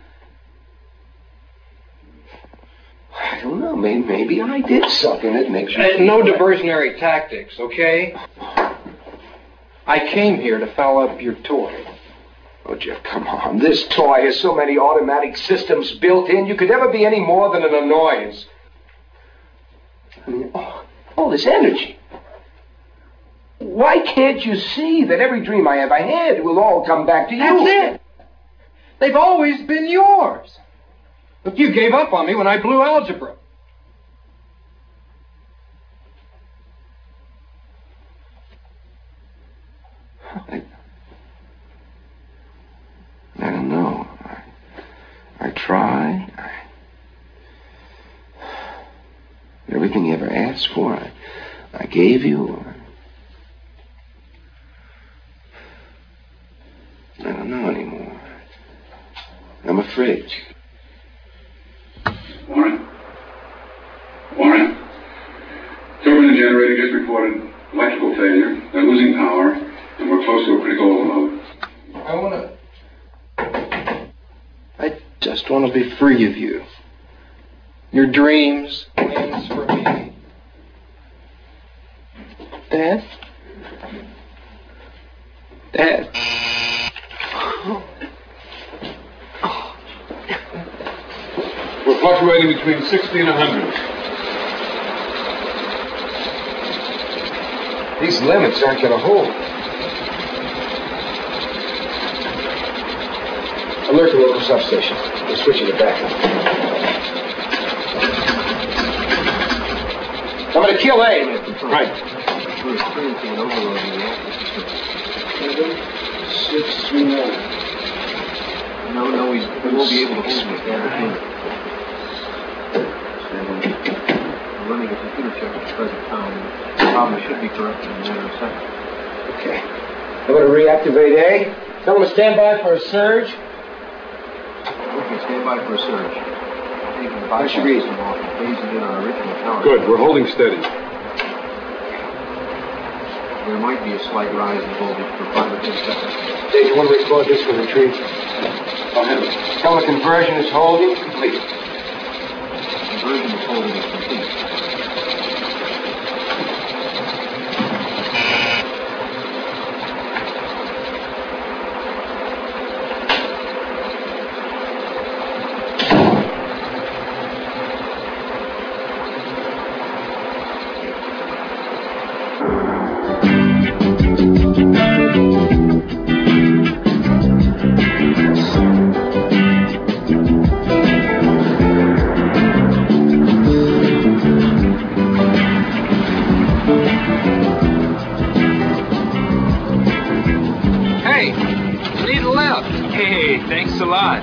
I don't know. Maybe I did something that makes you... No diversionary tactics, okay? I came here to foul up your toy. Oh, Jeff, come on. This toy has so many automatic systems built in, you could never be any more than an annoyance. I mean, all this energy. Why can't you see that every dream I ever had will all come back to you? That's it. They've always been yours. But you gave up on me when I blew algebra. I don't know. I tried. Everything you ever asked for, I gave you. I don't know anymore. I'm afraid. Warren? Warren? Turbine generator just reported electrical failure. They're losing power, and we're close to a critical overload. I just want to be free of you. Your dreams, plans for me. Dad? Dad? We're fluctuating between 60 and 100. These limits aren't going to hold. Alert the local substation. We're switching it back. I'm going to kill A. Right. We're experiencing an overload in the atmosphere. 7, 6, 3, 9. No, we won't be able to hold it. We're running a computer check at the present time. The problem should be corrected in a matter of seconds. Okay. I'm going to reactivate A. Tell them to stand by for a surge. Okay, stand by for a surge. Taking the That should be easy. off and phasing in our original power. Good, we're holding steady. There might be a slight rise in voltage for 5 or 10 seconds. Dave, you want to record this for retrieve? I'll handle it. Tell the conversion is holding complete. Conversion is holding is complete. Thanks a lot.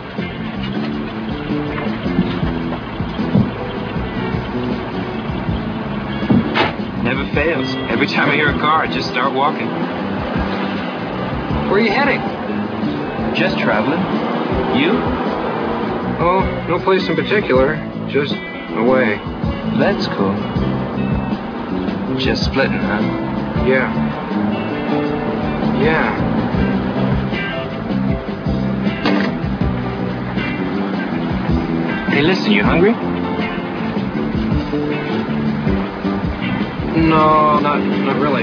Never fails. Every time I hear a car, I just start walking. Where are you heading? Just traveling. You? Oh, no place in particular. Just away. That's cool. Just splitting, huh? Yeah. Yeah. Hey, listen, you hungry? No, not really.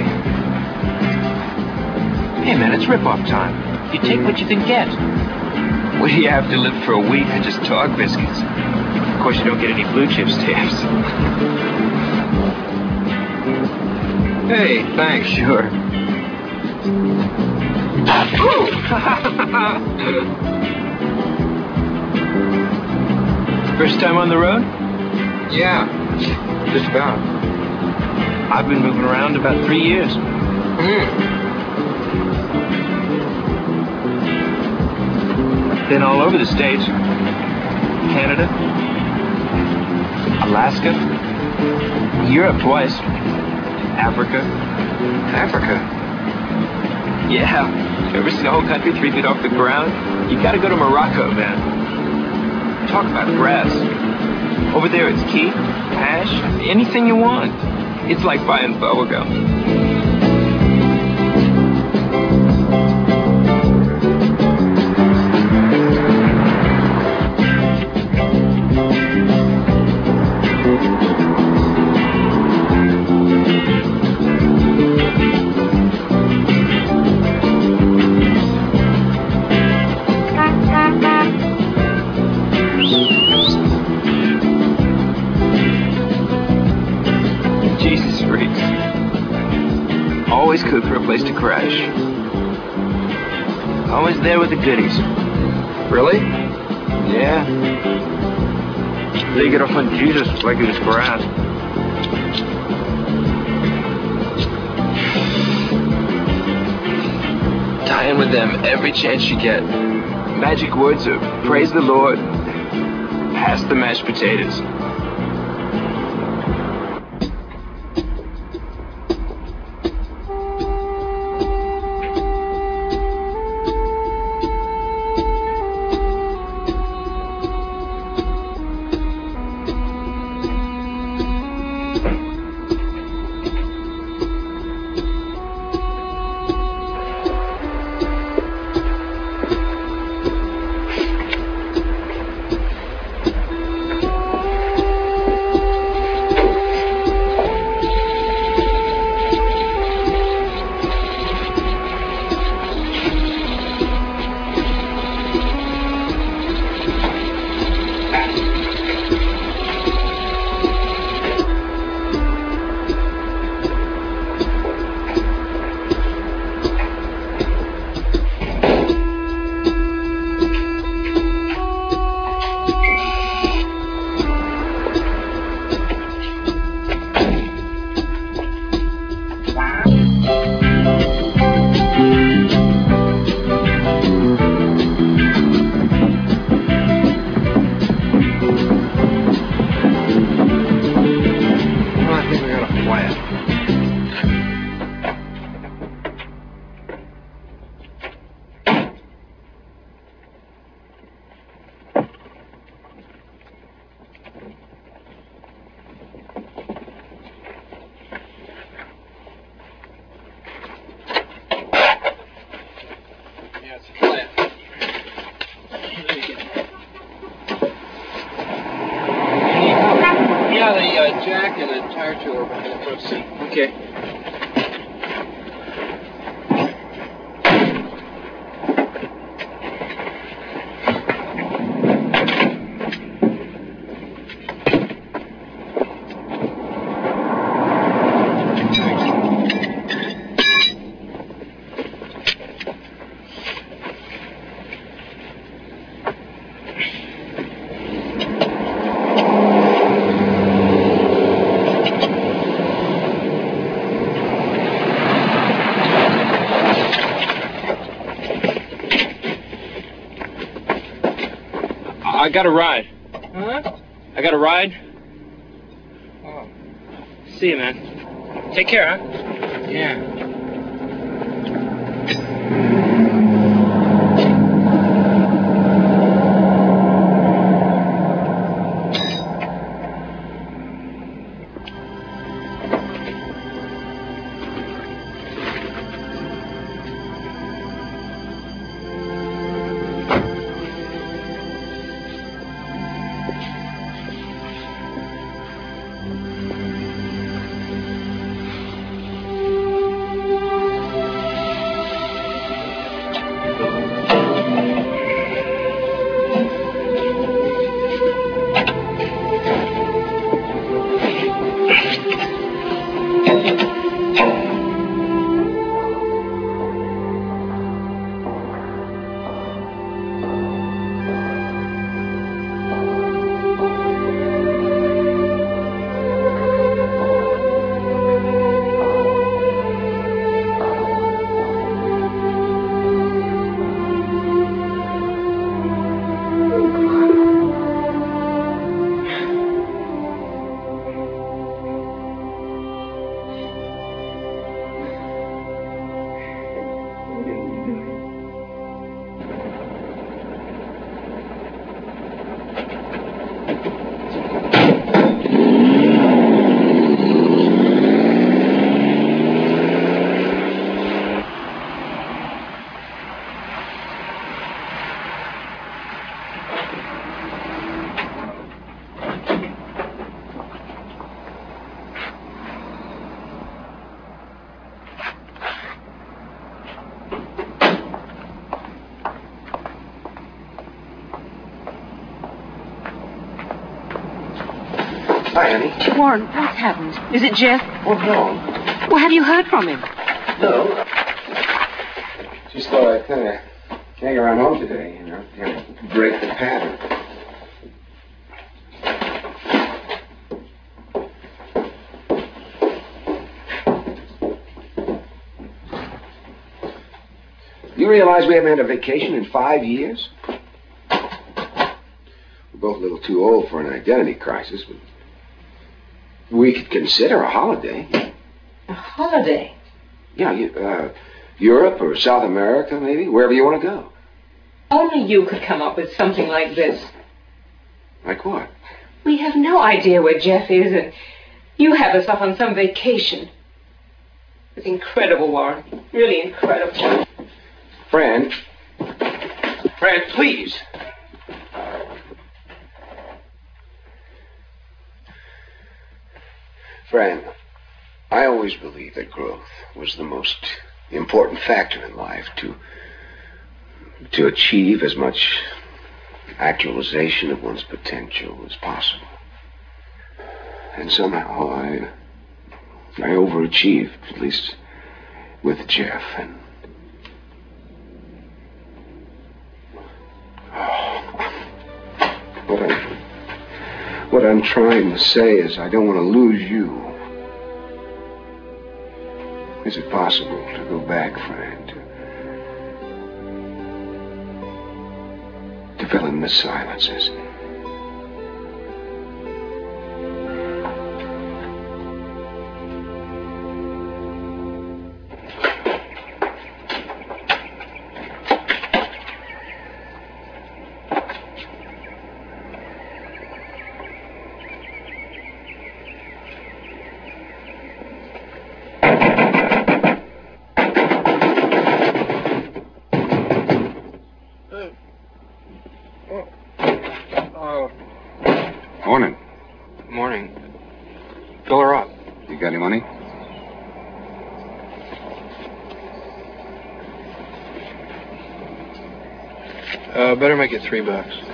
Hey, man, it's rip-off time. You take what you can get. What do you have to live for a week on just dog biscuits? Of course, you don't get any blue chip stamps. Hey, thanks. Sure. First time on the road? Yeah, just about. I've been moving around about 3 years. Been all over the States. Canada. Alaska. Europe twice. Africa. Africa? Yeah. You ever see the whole country 3 feet off the ground? You gotta go to Morocco, man. Talk about grass. Over there it's key, hash, anything you want. It's like buying bubblegum. crash. Always there with the goodies. Really? Yeah. They get off on Jesus like he was grass. Tie in with them every chance you get. Magic words are praise the Lord, pass the mashed potatoes. Jack and a tire trailer behind the front seat. Okay. I got a ride. Huh? I got a ride. Oh. See you, man. Take care, huh? Yeah. Hi, honey. Warren, what's happened? Is it Jeff? Oh, no. Well, have you heard from him? No. Just thought I'd kind of hang around home today, you know, kind of break the pattern. You realize we haven't had a vacation in 5 years? We're both a little too old for an identity crisis, but we could consider a holiday. A holiday? Yeah, Europe or South America, maybe, wherever you want to go. Only you could come up with something like this. Like what? We have no idea where Jeff is, and you have us off on some vacation. It's incredible, Warren. Really incredible. Fran, please. Fran, I always believed that growth was the most important factor in life, to achieve as much actualization of one's potential as possible. And somehow I overachieved, at least with Jeff, and what I'm trying to say is I don't want to lose you. Is it possible to go back, Fran, to fill in the silences? Morning. Fill her up. You got any money? Better make it $3.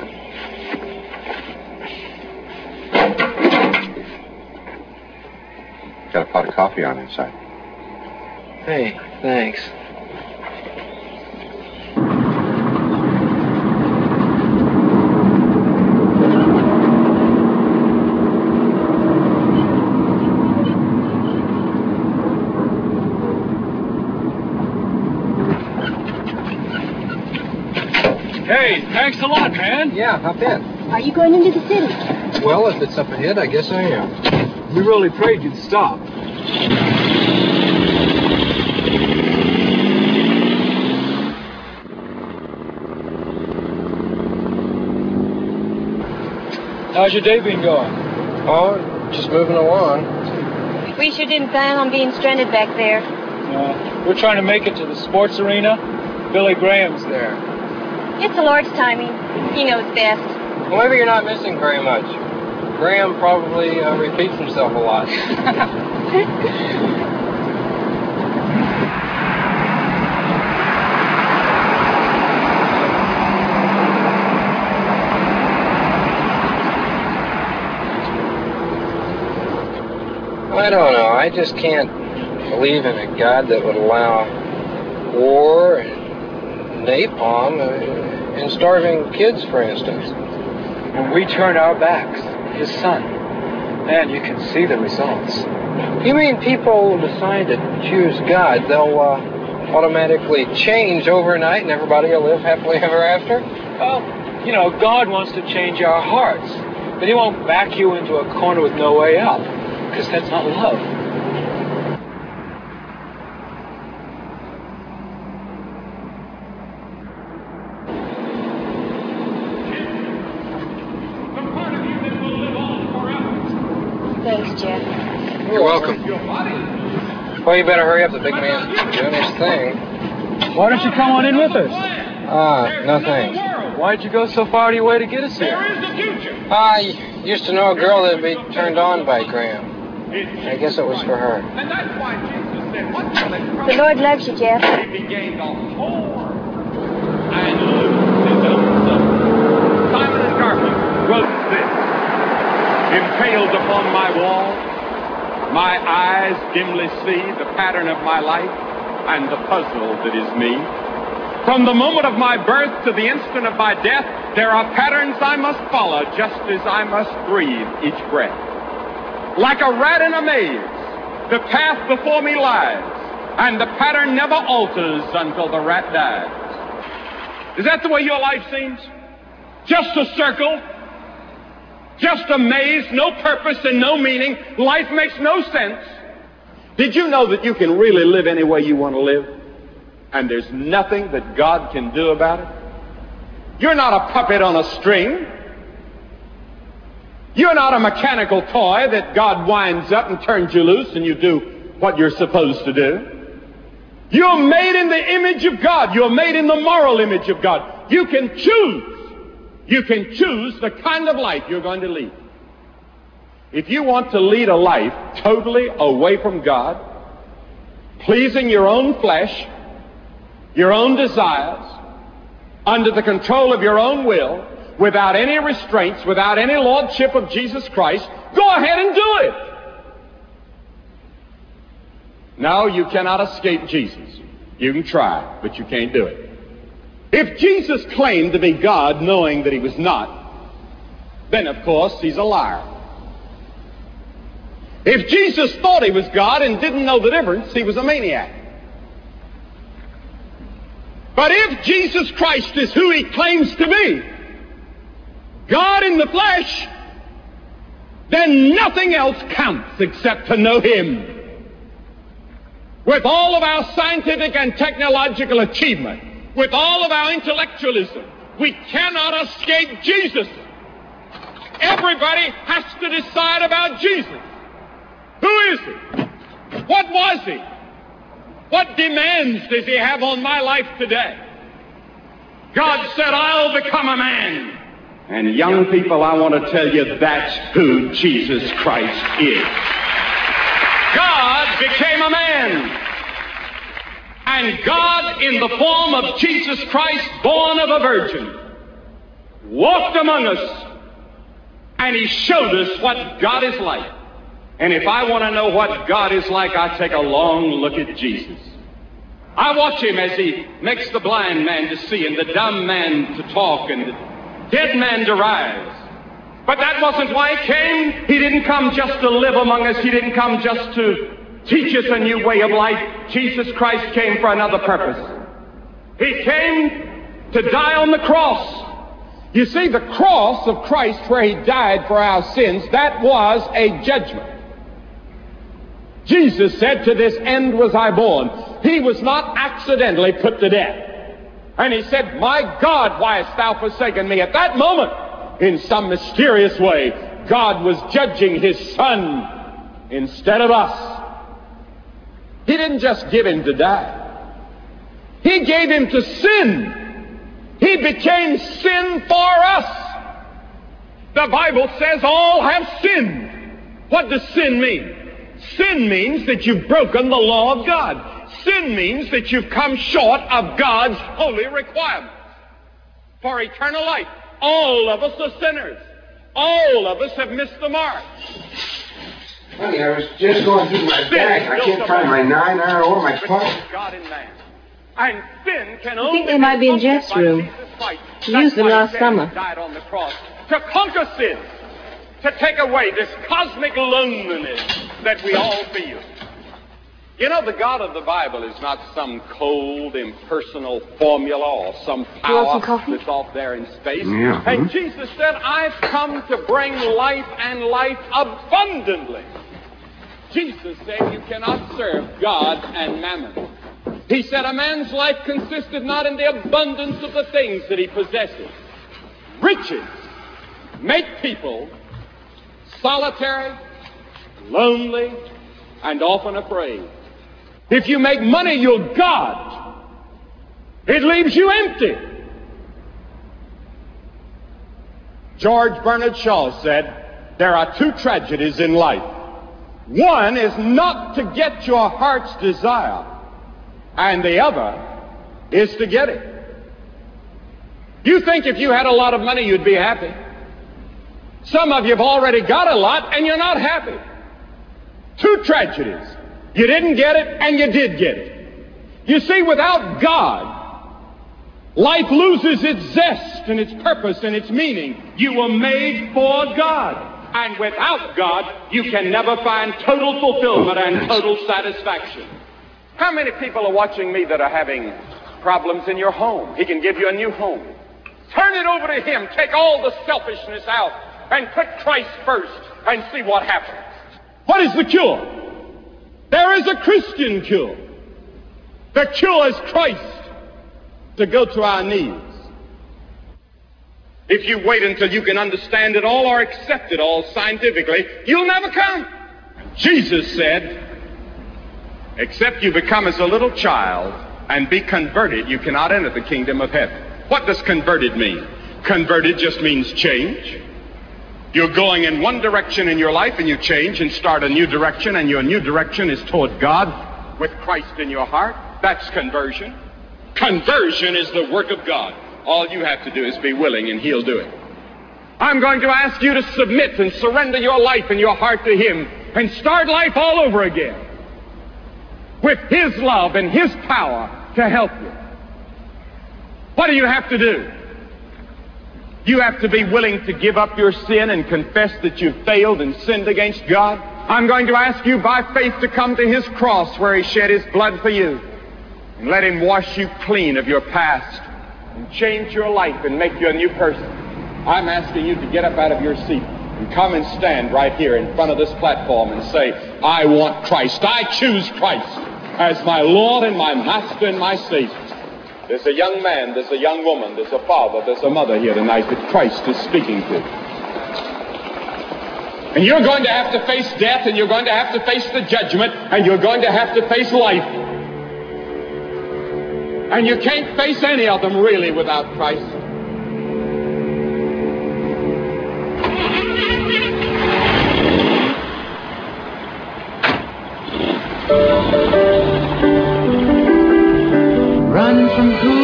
Got a pot of coffee on inside. Hey, thanks. Hey, thanks a lot, man. Yeah, hop in. Are you going into the city? Well, if it's up ahead, I guess I am. We really prayed you'd stop. How's your day been going? Oh, just moving along. We sure didn't plan on being stranded back there. We're trying to make it to the sports arena. Billy Graham's there. It's the Lord's timing. He knows best. Well, maybe you're not missing very much. Graham probably repeats himself a lot. I don't know. I just can't believe in a God that would allow war and napalm and starving kids, for instance. When we turn our backs, his son, man, you can see the results. You mean people decide to choose God, they'll automatically change overnight and everybody will live happily ever after? Well, you know, God wants to change our hearts, but he won't back you into a corner with no way out, because that's not love. Thanks, Jeff. You're welcome. Well, you better hurry up. The big man's doing his thing. Why don't you come on in with us? No thanks. Why'd you go so far out of your way to get us here? I used to know a girl that'd be turned on by Graham. I guess it was for her. The Lord loves you, Jeff. Simon and Garfunkel wrote this. Impaled upon my wall, my eyes dimly see the pattern of my life and the puzzle that is me. From the moment of my birth to the instant of my death, there are patterns I must follow, just as I must breathe each breath. Like a rat in a maze, the path before me lies, and the pattern never alters until the rat dies. Is that the way your life seems? Just a circle? Just a maze, no purpose and no meaning. Life makes no sense. Did you know that you can really live any way you want to live? And there's nothing that God can do about it? You're not a puppet on a string. You're not a mechanical toy that God winds up and turns you loose and you do what you're supposed to do. You're made in the image of God. You're made in the moral image of God. You can choose. You can choose the kind of life you're going to lead. If you want to lead a life totally away from God, pleasing your own flesh, your own desires, under the control of your own will, without any restraints, without any lordship of Jesus Christ, go ahead and do it. No, you cannot escape Jesus. You can try, but you can't do it. If Jesus claimed to be God knowing that he was not, then of course he's a liar. If Jesus thought he was God and didn't know the difference, he was a maniac. But if Jesus Christ is who he claims to be, God in the flesh, then nothing else counts except to know him. With all of our scientific and technological achievement, with all of our intellectualism, we cannot escape Jesus. Everybody has to decide about Jesus. Who is he? What was he? What demands does he have on my life today? God said, I'll become a man. And young people, I want to tell you that's who Jesus Christ is. God became a man. And God, in the form of Jesus Christ, born of a virgin, walked among us, and he showed us what God is like. And if I want to know what God is like, I take a long look at Jesus. I watch him as he makes the blind man to see, and the dumb man to talk, and the dead man to rise. But that wasn't why he came. He didn't come just to live among us. He didn't come just to teach us a new way of life. Jesus Christ came for another purpose. He came to die on the cross. You see, the cross of Christ, where he died for our sins, that was a judgment. Jesus said, to this end was I born. He was not accidentally put to death. And he said, my God, why hast thou forsaken me? At that moment, in some mysterious way, God was judging his Son instead of us. He didn't just give him to die. He gave him to sin. He became sin for us. The Bible says all have sinned. What does sin mean? Sin means that you've broken the law of God. Sin means that you've come short of God's holy requirements for eternal life. All of us are sinners. All of us have missed the mark. Honey, I was just going through my bag. I can't find my 9-iron or my pocket. God in man. And sin can I think they might be in Jeff's room. He used them last summer. Died on the cross to conquer sin, to take away this cosmic loneliness that we all feel. You know, the God of the Bible is not some cold, impersonal formula or some power that's off there in space. Yeah. And Jesus said, I've come to bring life and life abundantly. Jesus said you cannot serve God and mammon. He said a man's life consisted not in the abundance of the things that he possesses. Riches make people solitary, lonely, and often afraid. If you make money your God, it leaves you empty. George Bernard Shaw said, there are two tragedies in life. One is not to get your heart's desire, and the other is to get it. You think if you had a lot of money, you'd be happy. Some of you have already got a lot, and you're not happy. Two tragedies. You didn't get it, and you did get it. You see, without God, Life loses its zest and its purpose and its meaning. You were made for God. And without God, you can never find total fulfillment and total satisfaction. How many people are watching me that are having problems in your home? He can give you a new home. Turn it over to Him. Take all the selfishness out and put Christ first and see what happens. What is the cure? There is a Christian cure. The cure is Christ, to go to our knees. If you wait until you can understand it all or accept it all scientifically, you'll never come. Jesus said, except you become as a little child and be converted, you cannot enter the kingdom of heaven. What does converted mean? Converted just means change. You're going in one direction in your life and you change and start a new direction, and your new direction is toward God with Christ in your heart. That's conversion. Conversion is the work of God. All you have to do is be willing and He'll do it. I'm going to ask you to submit and surrender your life and your heart to Him and start life all over again with His love and His power to help you. What do you have to do? You have to be willing to give up your sin and confess that you've failed and sinned against God. I'm going to ask you by faith to come to His cross where He shed His blood for you and let Him wash you clean of your past and change your life and make you a new person. I'm asking you to get up out of your seat and come and stand right here in front of this platform and say, I want Christ. I choose Christ as my Lord and my Master and my Savior. There's a young man, there's a young woman, there's a father, there's a mother here tonight that Christ is speaking to. And you're going to have to face death, and you're going to have to face the judgment, and you're going to have to face life. And you can't face any of them really without Christ. Run from who?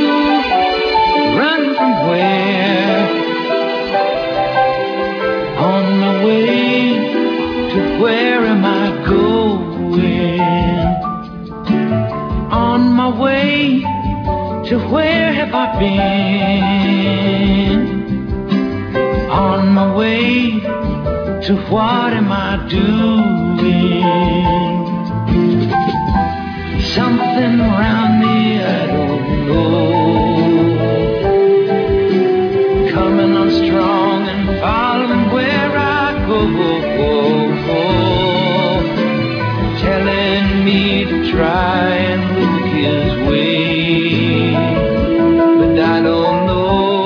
Run from where? On my way to where am I going? On my way to where have I been? On my way to what am I doing? Something around me I don't know, coming on strong and following where I go, telling me to try and look His way, but I don't know.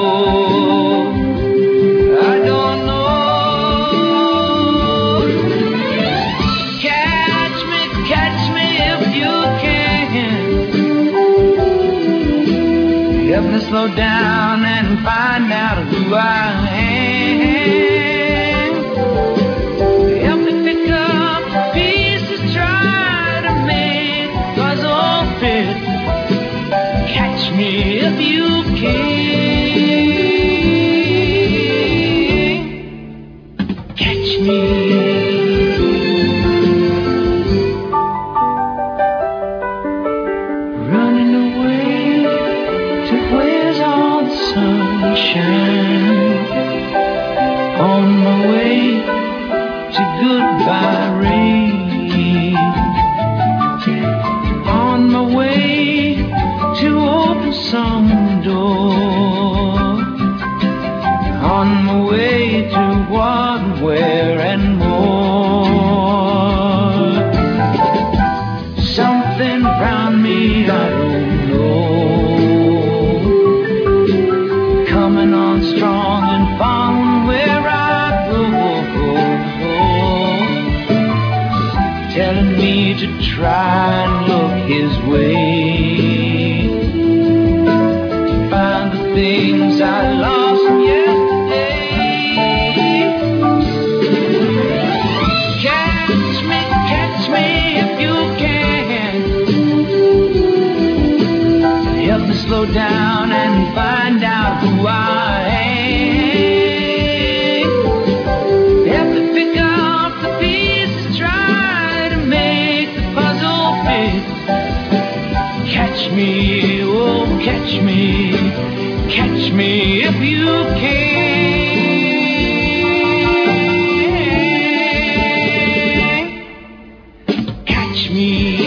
Slow down and find out who I am. Help me pick up the pieces, try to make the puzzle fit. Catch me if you can. Catch me. Running away to where's all the sunshine? On my way to goodbye rain. On my way to open some door. On my way to what, where, and more. Something around me I don't know, coming on strong and following where I go, telling me to try and look His way, find the things I lost yesterday. Catch me if you can. Help me slow down and find out who I am. Help me pick up the pieces, try to make the puzzle fit. Catch me, oh catch me. Catch me if you can. Catch me.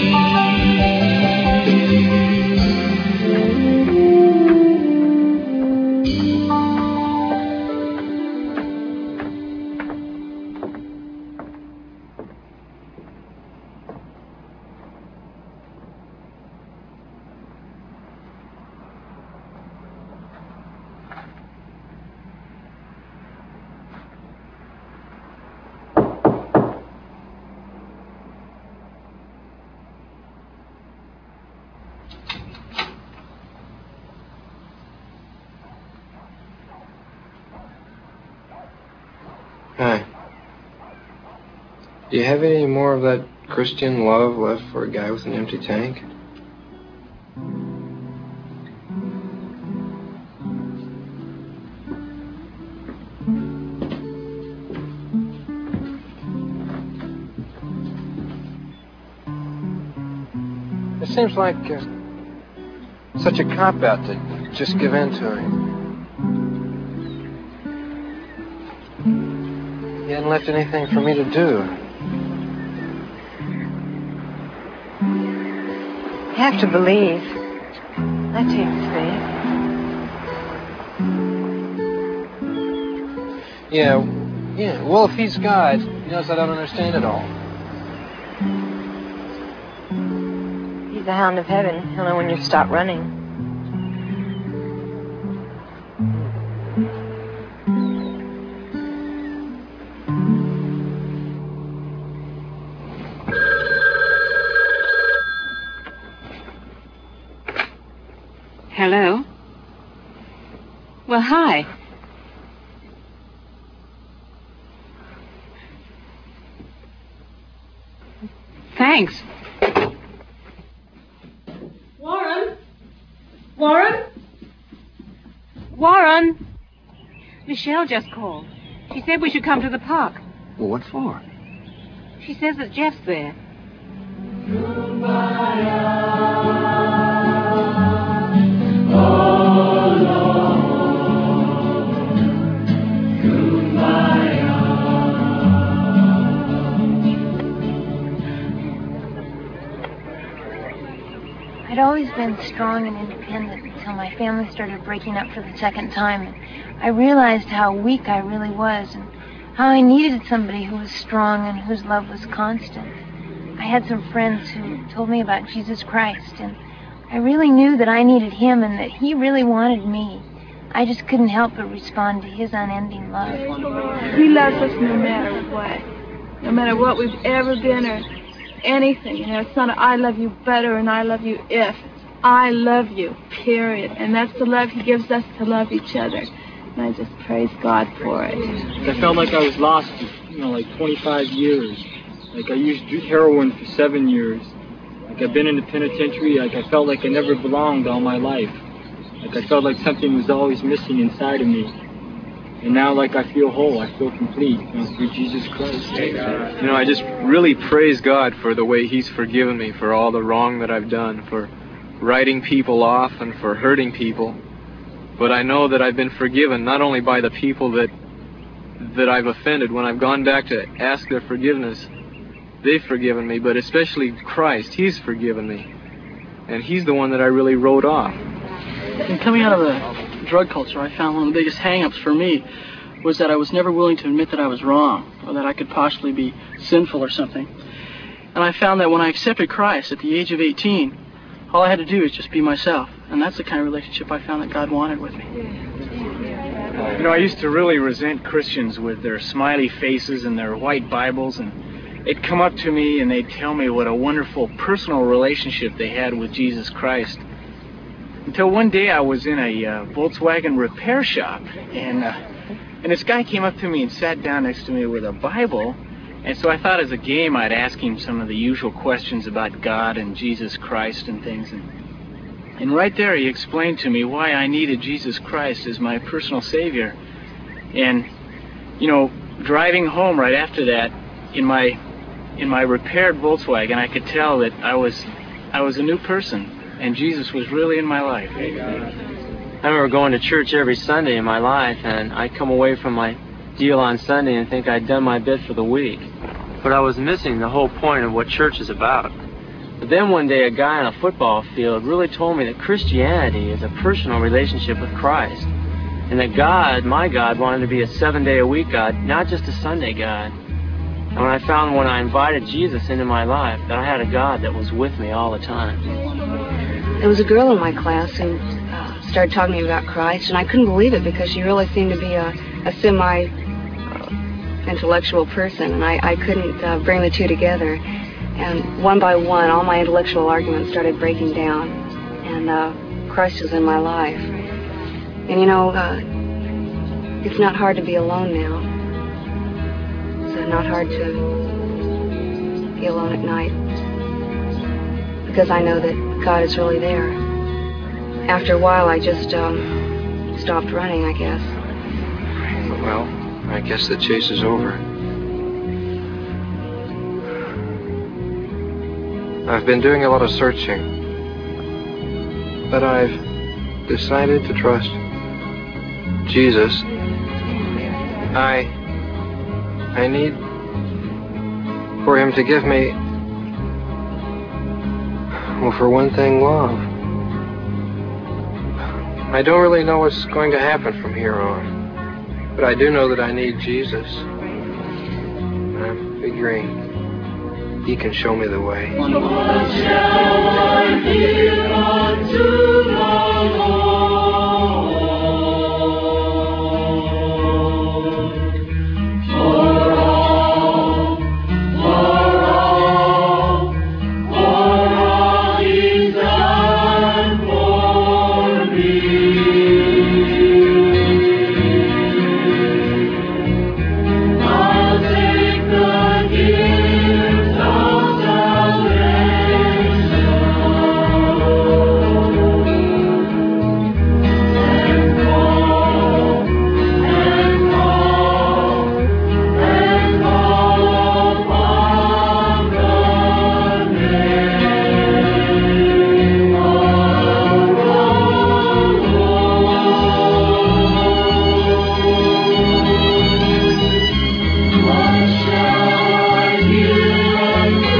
Hi. Do you have any more of that Christian love left for a guy with an empty tank? It seems like such a cop-out to just give in to him. He hadn't left anything for me to do. You have to believe. That takes faith. Yeah. Well, if he's God, he knows I don't understand it all. He's the hound of heaven. He'll know when you stop running. Hello? Well, hi. Thanks. Warren? Warren? Warren! Michelle just called. She said we should come to the park. Well, what for? She says that Jeff's there. I'd always been strong and independent until my family started breaking up for the second time, and I realized how weak I really was and how I needed somebody who was strong and whose love was constant. I had some friends who told me about Jesus Christ, and I really knew that I needed him and that he really wanted me. I just couldn't help but respond to his unending love. He loves us no matter what. No matter what we've ever been or anything. You know, it's not a I love you better and I love you if. I love you, period. And that's the love he gives us to love each other. And I just praise God for it. I felt like I was lost, like 25 years. Like I used heroin for 7 years. Like I've been in the penitentiary. Like I felt like I never belonged all my life. Like I felt like something was always missing inside of me. And now, like, I feel whole. I feel complete through Jesus Christ. I just really praise God for the way he's forgiven me for all the wrong that I've done, for writing people off and for hurting people. But I know that I've been forgiven not only by the people that I've offended. When I've gone back to ask their forgiveness, they've forgiven me, but especially Christ, he's forgiven me. And he's the one that I really wrote off. And coming out of the drug culture, I found one of the biggest hang-ups for me was that I was never willing to admit that I was wrong or that I could possibly be sinful or something. And I found that when I accepted Christ at the age of 18, all I had to do was just be myself. And that's the kind of relationship I found that God wanted with me. I used to really resent Christians with their smiley faces and their white Bibles, and they'd come up to me and they'd tell me what a wonderful personal relationship they had with Jesus Christ. Until one day I was in a Volkswagen repair shop, and this guy came up to me and sat down next to me with a Bible, and so I thought as a game I'd ask him some of the usual questions about God and Jesus Christ and things, and right there he explained to me why I needed Jesus Christ as my personal Savior. And, driving home right after that, in my repaired Volkswagen, I could tell that I was a new person. And Jesus was really in my life. I remember going to church every Sunday in my life, and I'd come away from my deal on Sunday and think I'd done my bit for the week. But I was missing the whole point of what church is about. But then one day a guy on a football field really told me that Christianity is a personal relationship with Christ, and that God, my God, wanted to be a 7-day-a-week God, not just a Sunday God. And when I found when I invited Jesus into my life that I had a God that was with me all the time. There was a girl in my class who started talking to me about Christ, and I couldn't believe it because she really seemed to be a semi-intellectual person, and I couldn't bring the two together. And one by one, all my intellectual arguments started breaking down, and Christ was in my life. And you know, it's not hard to be alone now. It's not hard to be alone at night, because I know that God is really there. After a while, I just stopped running, I guess. Well, I guess the chase is over. I've been doing a lot of searching, but I've decided to trust Jesus. I need for him to give me, well, for one thing, love. I don't really know what's going to happen from here on, but I do know that I need Jesus. I'm figuring he can show me the way. What shall I give unto the Lord? For all he's done for me. I'll take the gift of salvation and call upon the name of the Lord. What shall I give unto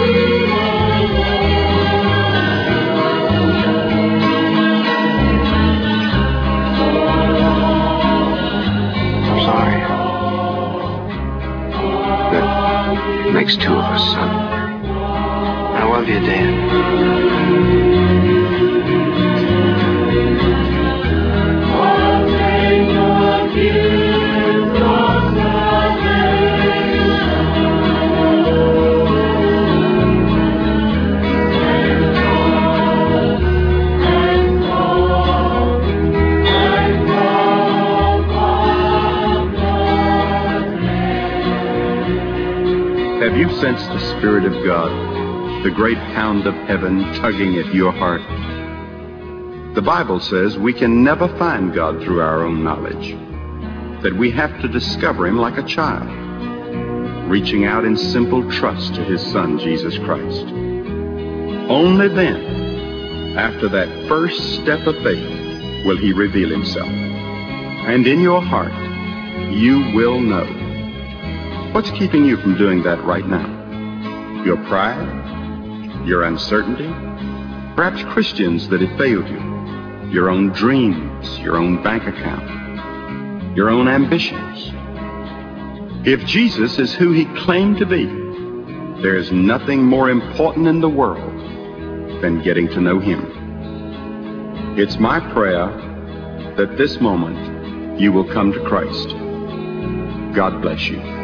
I'm sorry. That makes two of us, son. I love you, Dan. I'll take the gift of Have you sensed the Spirit of God, the great hound of heaven tugging at your heart? The Bible says we can never find God through our own knowledge, that we have to discover him like a child, reaching out in simple trust to his Son, Jesus Christ. Only then, after that first step of faith, will he reveal himself. And in your heart, you will know. What's keeping you from doing that right now? Your pride? Your uncertainty? Perhaps Christians that have failed you? Your own dreams? Your own bank account? Your own ambitions? If Jesus is who he claimed to be, there is nothing more important in the world than getting to know him. It's my prayer that this moment you will come to Christ. God bless you.